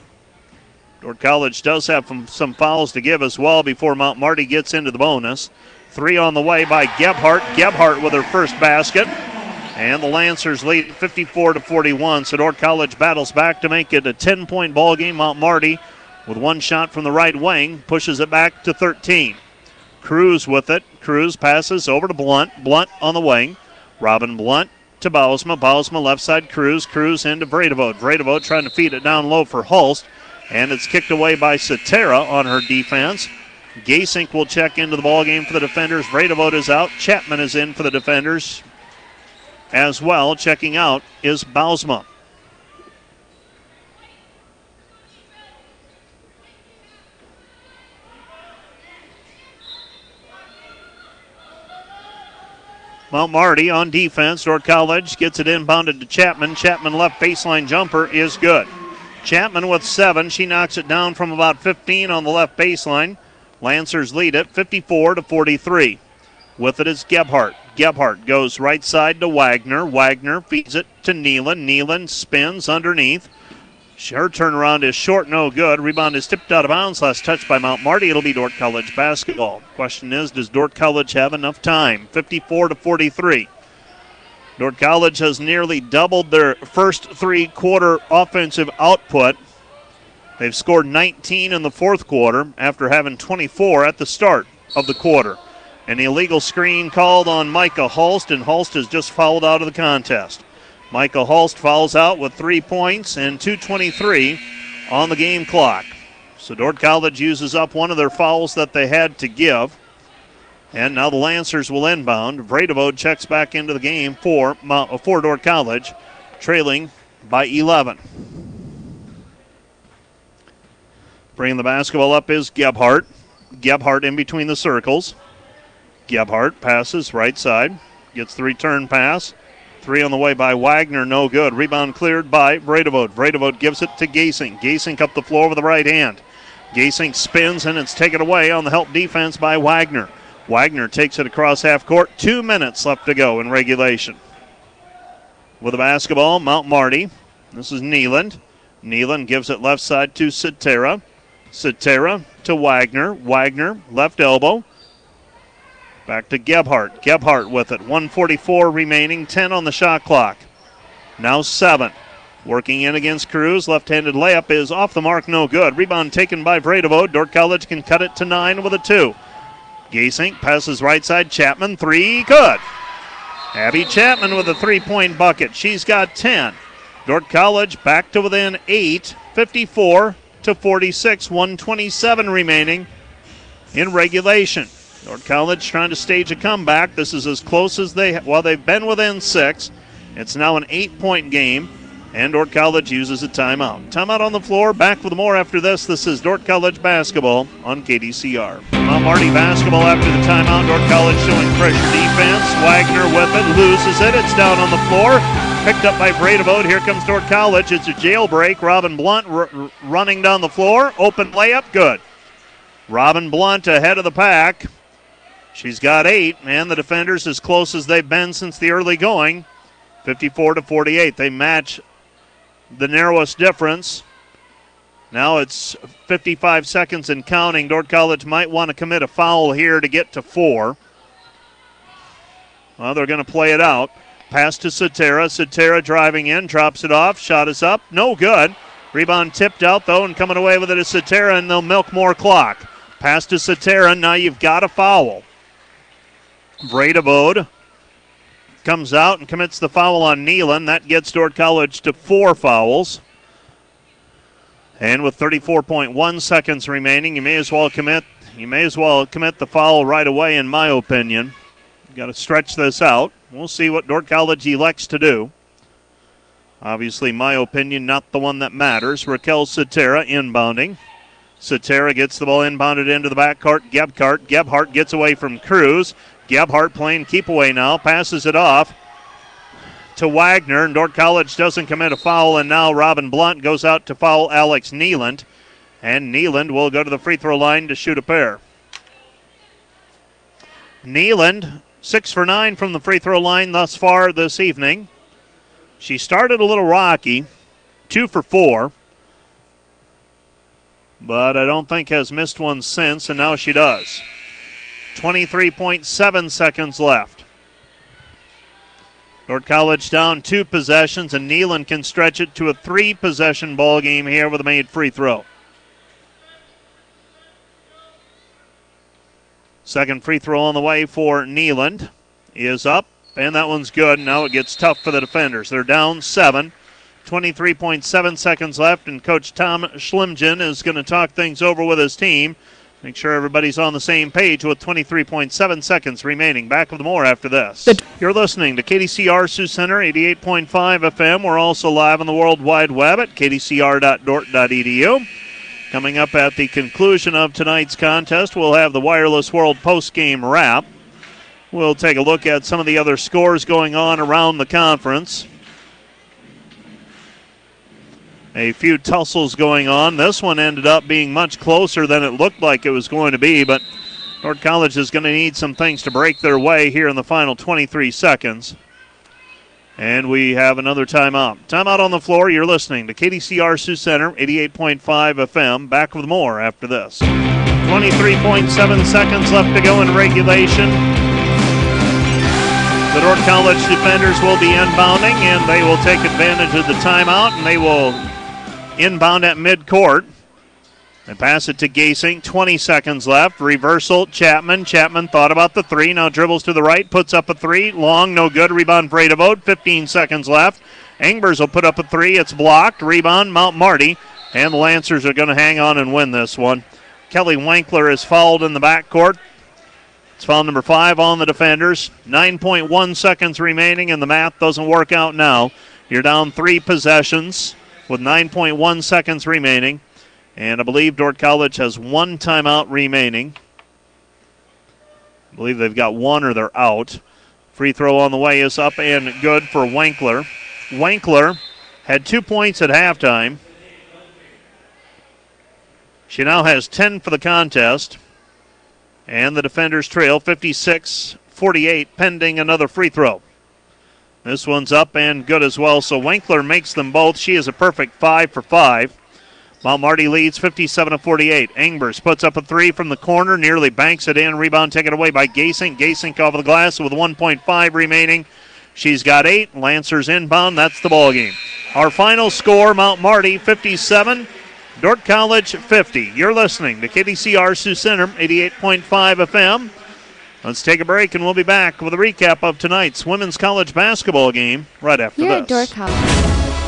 Dordt College does have some, some fouls to give as well before Mount Marty gets into the bonus. Three on the way by Gebhardt. Gebhardt with her first basket. And the Lancers lead fifty-four to forty-one. So Dordt College battles back to make it a ten-point ball game. Mount Marty with one shot from the right wing pushes it back to thirteen. Cruz with it. Cruz passes over to Blunt. Blunt on the wing. Robin Blunt to Bausma. Bausma left side Cruz. Cruz into Vredevode. Vredevode trying to feed it down low for Holst. And it's kicked away by Cetera on her defense. Gasink will check into the ball game for the defenders. Vredevode is out. Chapman is in for the defenders as well. Checking out is Bausma. Mount Marty on defense. Dordt College gets it inbounded to Chapman. Chapman left baseline jumper is good. Chapman with seven. She knocks it down from about fifteen on the left baseline. Lancers lead it fifty-four to forty-three. With it is Gebhardt. Gebhardt goes right side to Wagner. Wagner feeds it to Nealon. Nealon spins underneath. Her turnaround is short, no good. Rebound is tipped out of bounds. Last touch by Mount Marty. It'll be Dordt College basketball. Question is, does Dordt College have enough time? fifty-four to forty-three. Dordt College has nearly doubled their first three-quarter offensive output. They've scored nineteen in the fourth quarter after having twenty-four at the start of the quarter. An illegal screen called on Micah Holst, and Holst has just fouled out of the contest. Micah Holst fouls out with three points and two twenty-three on the game clock. So Dordt College uses up one of their fouls that they had to give. And now the Lancers will inbound. Vredevode checks back into the game for, for Dordt College, trailing by eleven. Bringing the basketball up is Gebhardt. Gebhardt in between the circles. Gebhardt passes right side. Gets the return pass. Three on the way by Wagner, no good. Rebound cleared by Vredevode. Vredevode gives it to Gasink. Gasink up the floor with the right hand. Gasink spins, and it's taken away on the help defense by Wagner. Wagner takes it across half court. Two minutes left to go in regulation. With the basketball, Mount Marty. This is Nealand. Nealand gives it left side to Cetera. Cetera to Wagner. Wagner, left elbow. Back to Gebhardt. Gebhardt with it. one forty-four remaining, ten on the shot clock. Now seven. Working in against Cruz. Left-handed layup is off the mark, no good. Rebound taken by Vredevode. Dordt College can cut it to nine with a two. Gasink passes right side. Chapman, three, good. Abby Chapman with a three-point bucket. She's got ten. Dordt College back to within eight, fifty-four to forty-six, one twenty-seven remaining in regulation. Dordt College trying to stage a comeback. This is as close as they, well, they've been within six. It's now an eight-point game, and Dordt College uses a timeout. Timeout on the floor. Back with more after this. This is Dordt College basketball on K D C R. Mount Marty basketball after the timeout. Dordt College showing pressure defense. Wagner with it, loses it. It's down on the floor. Picked up by Vredevode. Here comes Dordt College. It's a jailbreak. Robin Blunt r- running down the floor. Open layup, good. Robin Blunt ahead of the pack. She's got eight, and the defenders as close as they've been since the early going. fifty-four to forty-eight. They match the narrowest difference. Now it's fifty-five seconds and counting. Dordt College might want to commit a foul here to get to four. Well, they're going to play it out. Pass to Sotera. Sotera driving in, drops it off. Shot is up. No good. Rebound tipped out, though, and coming away with it is Sotera, and they'll milk more clock. Pass to Sotera. Now you've got a foul. Vredevode comes out and commits the foul on Nealon. That gets Dordt College to four fouls. And with thirty-four point one seconds remaining, you may as well commit you may as well commit the foul right away, in my opinion. You've got to stretch this out. We'll see what Dordt College elects to do. Obviously, my opinion, not the one that matters. Raquel Sotera inbounding. Sotera gets the ball inbounded into the backcourt. Gebhardt. Gebhardt gets away from Cruz. Gebhardt playing keep away now. Passes it off to Wagner, and Dordt College doesn't commit a foul, and now Robin Blunt goes out to foul Alex Nealand, and Nealand will go to the free throw line to shoot a pair. Nealand, six for nine from the free throw line thus far this evening. She started a little rocky, two for four, but I don't think has missed one since, and now she does. twenty-three point seven seconds left. Dordt College down two possessions, and Nealon can stretch it to a three-possession ball game here with a made free throw. Second free throw on the way for Nealand is up, and that one's good. Now it gets tough for the defenders. They're down seven. twenty-three point seven seconds left, and Coach Tom Schlimgen is going to talk things over with his team. Make sure everybody's on the same page with twenty-three point seven seconds remaining. Back with more after this. You're listening to K D C R Sioux Center, eighty-eight point five F M. We're also live on the World Wide Web at k d c r dot dort dot e d u. Coming up at the conclusion of tonight's contest, we'll have the Wireless World post-game wrap. We'll take a look at some of the other scores going on around the conference. A few tussles going on. This one ended up being much closer than it looked like it was going to be, but Dordt College is going to need some things to break their way here in the final twenty-three seconds. And we have another timeout. Timeout on the floor. You're listening to K D C R Sioux Center, eighty-eight point five F M. Back with more after this. twenty-three point seven seconds left to go in regulation. The Dordt College defenders will be inbounding, and they will take advantage of the timeout, and they will inbound at midcourt and pass it to Gasink. twenty seconds left. Reversal, Chapman. Chapman thought about the three. Now dribbles to the right, puts up a three. Long, no good. Rebound, Vredevode. fifteen seconds left. Engbers will put up a three. It's blocked. Rebound, Mount Marty. And the Lancers are going to hang on and win this one. Kelly Winkler is fouled in the backcourt. It's foul number five on the defenders. nine point one seconds remaining, and the math doesn't work out now. You're down three possessions with nine point one seconds remaining. And I believe Dordt College has one timeout remaining. I believe they've got one or they're out. Free throw on the way is up and good for Winkler. Winkler had two points at halftime. She now has ten for the contest. And the defenders trail fifty-six forty-eight pending another free throw. This one's up and good as well. So Winkler makes them both. She is a perfect five for five. Mount Marty leads fifty-seven to forty-eight. Engbers puts up a three from the corner, nearly banks it in. Rebound taken away by Gasink. Gasink off of the glass with one point five remaining. She's got eight. Lancers inbound. That's the ball game. Our final score, Mount Marty fifty-seven, Dordt College fifty. You're listening to K D C R Sioux Center, eighty-eight point five F M. Let's take a break, and we'll be back with a recap of tonight's women's college basketball game right after Here this. at Dordt College.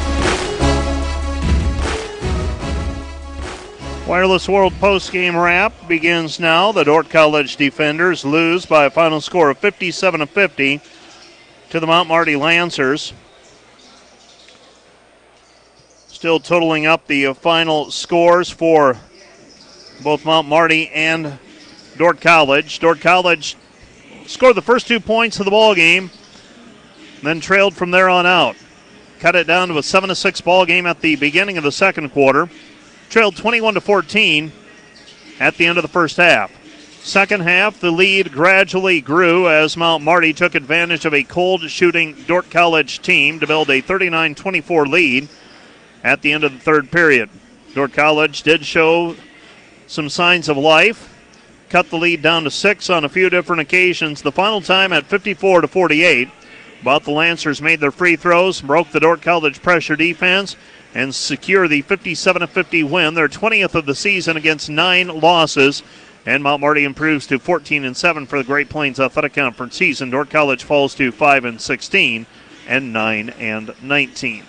Wireless World post-game wrap begins now. The Dordt College defenders lose by a final score of fifty-seven to fifty to the Mount Marty Lancers. Still totaling up the uh, final scores for both Mount Marty and Dordt College. Dordt College scored the first two points of the ball game, then trailed from there on out. Cut it down to a seven to six ball game at the beginning of the second quarter. Trailed twenty-one to fourteen at the end of the first half. Second half, the lead gradually grew as Mount Marty took advantage of a cold shooting Dordt College team to build a thirty-nine twenty-four lead at the end of the third period. Dordt College did show some signs of life, cut the lead down to six on a few different occasions. The final time at fifty-four to forty-eight, but the Lancers made their free throws, broke the Dordt College pressure defense, and secure the fifty-seven to fifty win, their twentieth of the season against nine losses. And Mount Marty improves to fourteen and seven for the Great Plains Athletic Conference season. Dordt College falls to five and sixteen and nine and nineteen.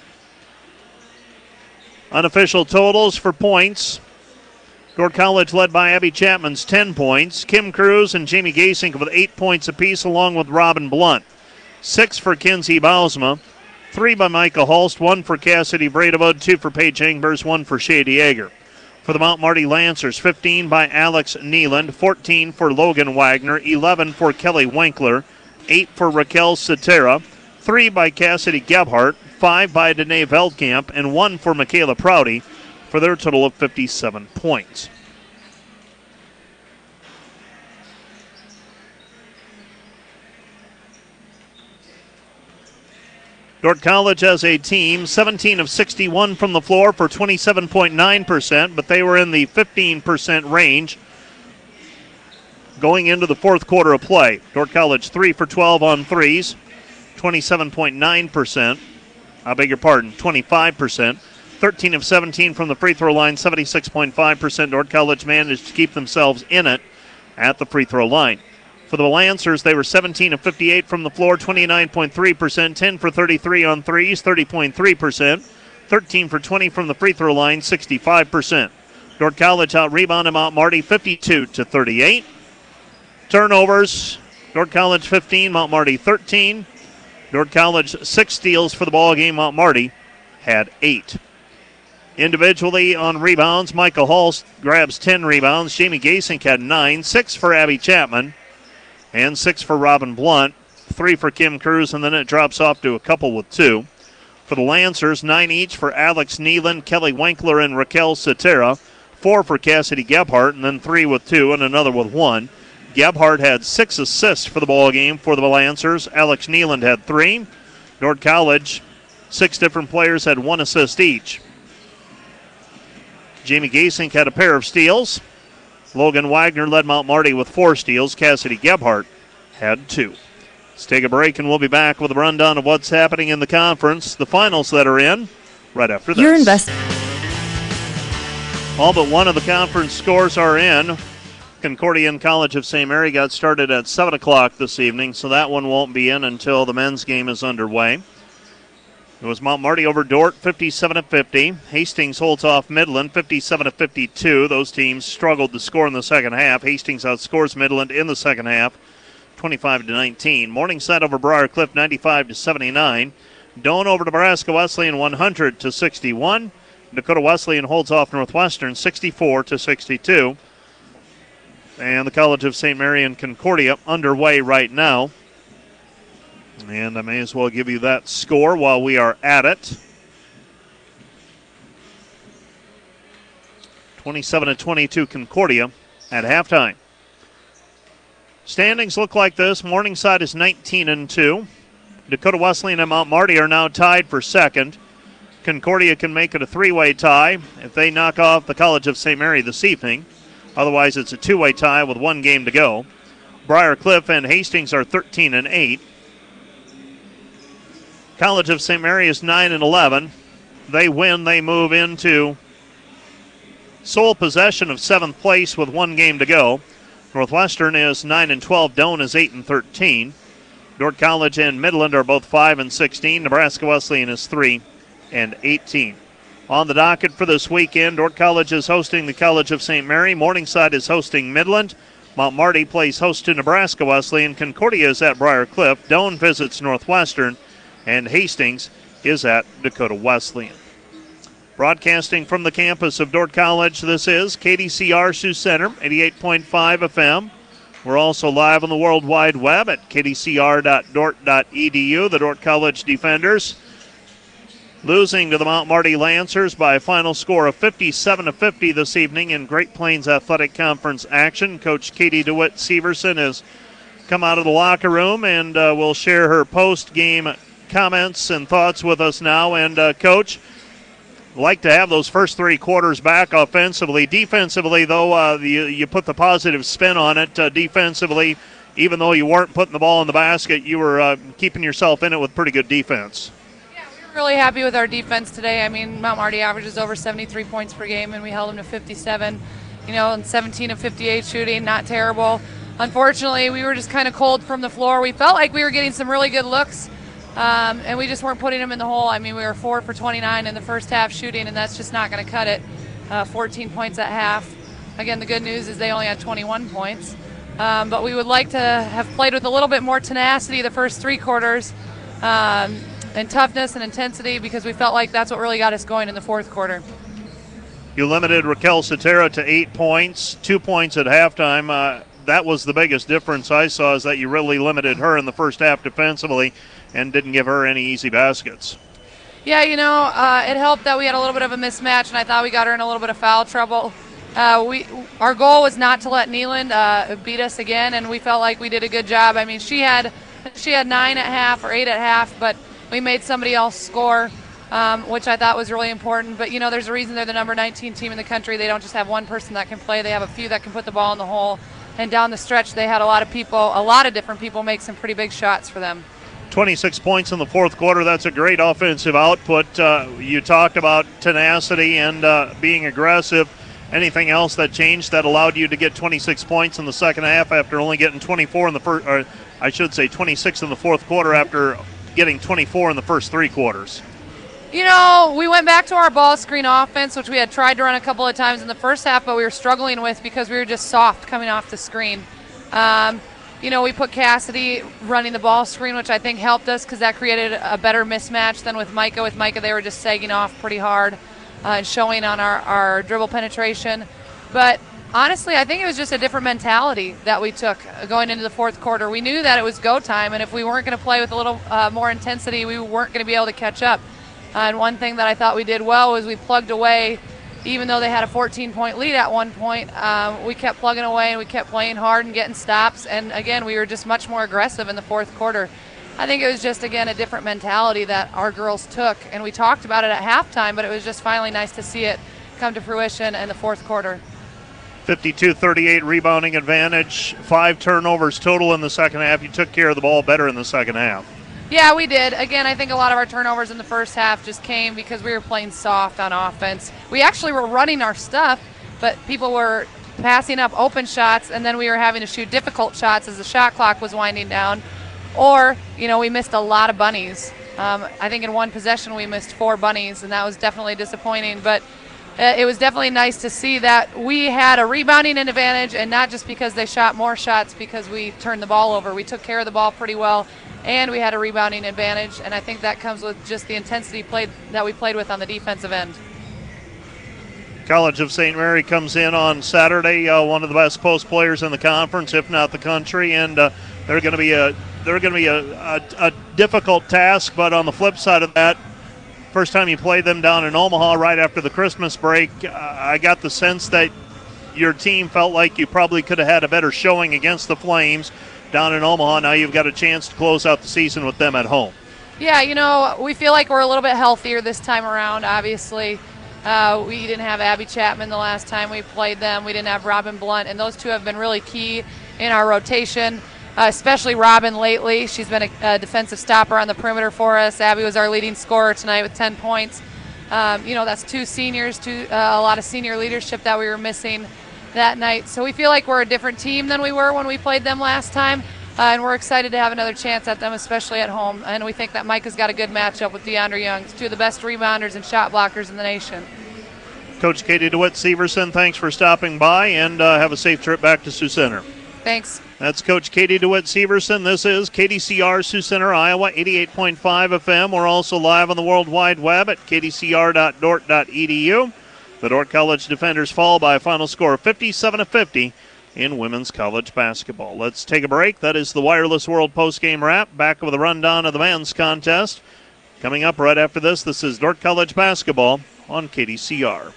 Unofficial totals for points. Dordt College led by Abby Chapman's ten points. Kim Cruz and Jamie Gasink with eight points apiece, along with Robin Blunt. Six for Kinsey Bausma. Three by Micah Holst. One for Cassidy Bredevud. Two for Paige Engbers. One for Shady Yeager. For the Mount Marty Lancers, fifteen by Alex Neeland. fourteen for Logan Wagner. eleven for Kelly Winkler. eight for Raquel Cetera. three by Cassidy Gebhardt. five by Danae Veldkamp. And one for Michaela Prouty, for their total of fifty-seven points. Dordt College as a team, seventeen of sixty-one from the floor for twenty-seven point nine percent, but they were in the fifteen percent range going into the fourth quarter of play. Dordt College three for twelve on threes, twenty-seven point nine percent. I beg your pardon, twenty-five percent. thirteen of seventeen from the free throw line, seventy-six point five percent. Dordt College managed to keep themselves in it at the free throw line. For the Lancers, they were seventeen of fifty-eight from the floor, twenty-nine point three percent, ten for thirty-three on threes, thirty point three percent, thirteen for twenty from the free throw line, sixty-five percent. Dordt College out-rebounded Mount Marty fifty-two to thirty-eight. Turnovers, Dordt College fifteen, Mount Marty thirteen. Dordt College six steals for the ball game. Mount Marty had eight. Individually on rebounds, Michael Holst grabs ten rebounds. Jamie Gasink had nine, six for Abby Chapman, and six for Robin Blunt, three for Kim Cruz, and then it drops off to a couple with two. For the Lancers, nine each for Alex Neeland, Kelly Winkler, and Raquel Cetera, four for Cassidy Gebhardt, and then three with two and another with one. Gebhardt had six assists for the ball game for the Lancers. Alex Neeland had three. Dordt College, six different players had one assist each. Jamie Gasink had a pair of steals. Logan Wagner led Mount Marty with four steals. Cassidy Gebhardt had two. Let's take a break, and we'll be back with a rundown of what's happening in the conference, the finals that are in, right after this. Your investment. All but one of the conference scores are in. Concordia and College of Saint Mary got started at seven o'clock this evening, so that one won't be in until the men's game is underway. It was Mount Marty over Dordt, fifty-seven to fifty. Hastings holds off Midland, fifty-seven to fifty-two. Those teams struggled to score in the second half. Hastings outscores Midland in the second half, twenty-five to nineteen. Morningside over Briar Cliff, ninety-five to seventy-nine. Doane over Nebraska Wesleyan, one hundred to sixty-one. Dakota Wesleyan holds off Northwestern, sixty-four to sixty-two. And the College of Saint Mary and Concordia underway right now. And I may as well give you that score while we are at it. twenty-seven to twenty-two Concordia at halftime. Standings look like this. Morningside is nineteen and two. Dakota Wesleyan and Mount Marty are now tied for second. Concordia can make it a three-way tie if they knock off the College of Saint Mary this evening. Otherwise, it's a two-way tie with one game to go. Briar Cliff and Hastings are thirteen and eight. College of Saint Mary is nine and eleven. They win, they move into sole possession of seventh place with one game to go. Northwestern is nine and twelve. Doane is eight and thirteen. Dordt College and Midland are both five and sixteen. Nebraska Wesleyan is three and eighteen. On the docket for this weekend, Dordt College is hosting the College of Saint Mary. Morningside is hosting Midland. Mount Marty plays host to Nebraska Wesleyan. Concordia is at Briar Cliff. Doane visits Northwestern. And Hastings is at Dakota Wesleyan. Broadcasting from the campus of Dordt College, this is K D C R Sioux Center, eighty-eight point five F M. We're also live on the World Wide Web at k d c r dot dort dot e d u. The Dordt College defenders losing to the Mount Marty Lancers by a final score of fifty-seven to fifty this evening in Great Plains Athletic Conference action. Coach Katie DeWitt Severson has come out of the locker room and uh, will share her post-game comments and thoughts with us now. And uh, Coach, like to have those first three quarters back offensively. Defensively, though, uh, you, you put the positive spin on it. Uh, defensively, even though you weren't putting the ball in the basket, you were uh, keeping yourself in it with pretty good defense. Yeah, we were really happy with our defense today. I mean, Mount Marty averages over seventy-three points per game, and we held them to fifty-seven. You know, and seventeen of fifty-eight shooting, not terrible. Unfortunately, we were just kind of cold from the floor. We felt like we were getting some really good looks. Um, and we just weren't putting them in the hole. I mean, we were four for twenty-nine in the first half shooting, and that's just not going to cut it. Uh, fourteen points at half. Again, the good news is they only had twenty-one points. Um, but we would like to have played with a little bit more tenacity the first three quarters, um, and toughness and intensity, because we felt like that's what really got us going in the fourth quarter. You limited Raquel Sotero to eight points, two points at halftime. Uh, that was the biggest difference I saw, is that you really limited her in the first half defensively and didn't give her any easy baskets. Yeah, you know, uh, it helped that we had a little bit of a mismatch, and I thought we got her in a little bit of foul trouble. Uh, we, our goal was not to let Neyland uh, beat us again, and we felt like we did a good job. I mean, she had she had nine at half or eight at half, but we made somebody else score, um, which I thought was really important. But, you know, there's a reason they're the number nineteen team in the country. They don't just have one person that can play. They have a few that can put the ball in the hole. And down the stretch, they had a lot of people, a lot of different people make some pretty big shots for them. twenty-six points in the fourth quarter. That's a great offensive output. Uh, you talked about tenacity and uh, being aggressive. Anything else that changed that allowed you to get twenty-six points in the second half after only getting twenty-four in the first, or I should say twenty-six in the fourth quarter after getting twenty-four in the first three quarters? You know, we went back to our ball screen offense, which we had tried to run a couple of times in the first half, but we were struggling with because we were just soft coming off the screen. Um, You know, we put Cassidy running the ball screen, which I think helped us because that created a better mismatch than with Micah. With Micah, they were just sagging off pretty hard uh, and showing on our, our dribble penetration. But honestly, I think it was just a different mentality that we took going into the fourth quarter. We knew that it was go time, and if we weren't going to play with a little uh, more intensity, we weren't going to be able to catch up. Uh, and one thing that I thought we did well was we plugged away. Even though they had a fourteen-point lead at one point, um, we kept plugging away and we kept playing hard and getting stops. And, again, we were just much more aggressive in the fourth quarter. I think it was just, again, a different mentality that our girls took. And we talked about it at halftime, but it was just finally nice to see it come to fruition in the fourth quarter. fifty-two thirty-eight rebounding advantage, five turnovers total in the second half. You took care of the ball better in the second half. Yeah, we did. Again, I think a lot of our turnovers in the first half just came because we were playing soft on offense. We actually were running our stuff, but people were passing up open shots, and then we were having to shoot difficult shots as the shot clock was winding down. Or, you know, we missed a lot of bunnies. Um, I think in one possession we missed four bunnies, and that was definitely disappointing. But uh, it was definitely nice to see that we had a rebounding advantage, and not just because they shot more shots because we turned the ball over. We took care of the ball pretty well. And we had a rebounding advantage, and I think that comes with just the intensity played that we played with on the defensive end. College of Saint Mary comes in on Saturday, uh, one of the best post players in the conference, if not the country, and uh, they're going to be a they're going to be a, a, a difficult task. But on the flip side of that, first time you played them down in Omaha right after the Christmas break, uh, I got the sense that your team felt like you probably could have had a better showing against the Flames down in Omaha. Now you've got a chance to close out the season with them at home. Yeah, you know, we feel like we're a little bit healthier this time around, obviously. Uh, we didn't have Abby Chapman the last time we played them. We didn't have Robin Blunt, and those two have been really key in our rotation. uh, especially Robin lately. She's been a, a defensive stopper on the perimeter for us. Abby was our leading scorer tonight with ten points. Um, you know, that's two seniors, two, uh, a lot of senior leadership that we were missing that night. So we feel like we're a different team than we were when we played them last time, uh, and we're excited to have another chance at them, especially at home. And we think that Micah's got a good matchup with DeAndre Young, two of the best rebounders and shot blockers in the nation. Coach Katie DeWitt Severson, thanks for stopping by, and uh, have a safe trip back to Sioux Center. Thanks. That's Coach Katie DeWitt Severson. This is K D C R Sioux Center, Iowa, eighty-eight point five F M. We're also live on the World Wide Web at k d c r dot dort dot e d u. The Dordt College defenders fall by a final score of fifty-seven to fifty in women's college basketball. Let's take a break. That is the Wireless World postgame wrap. Back with a rundown of the men's contest. Coming up right after this, this is Dordt College basketball on K D C R.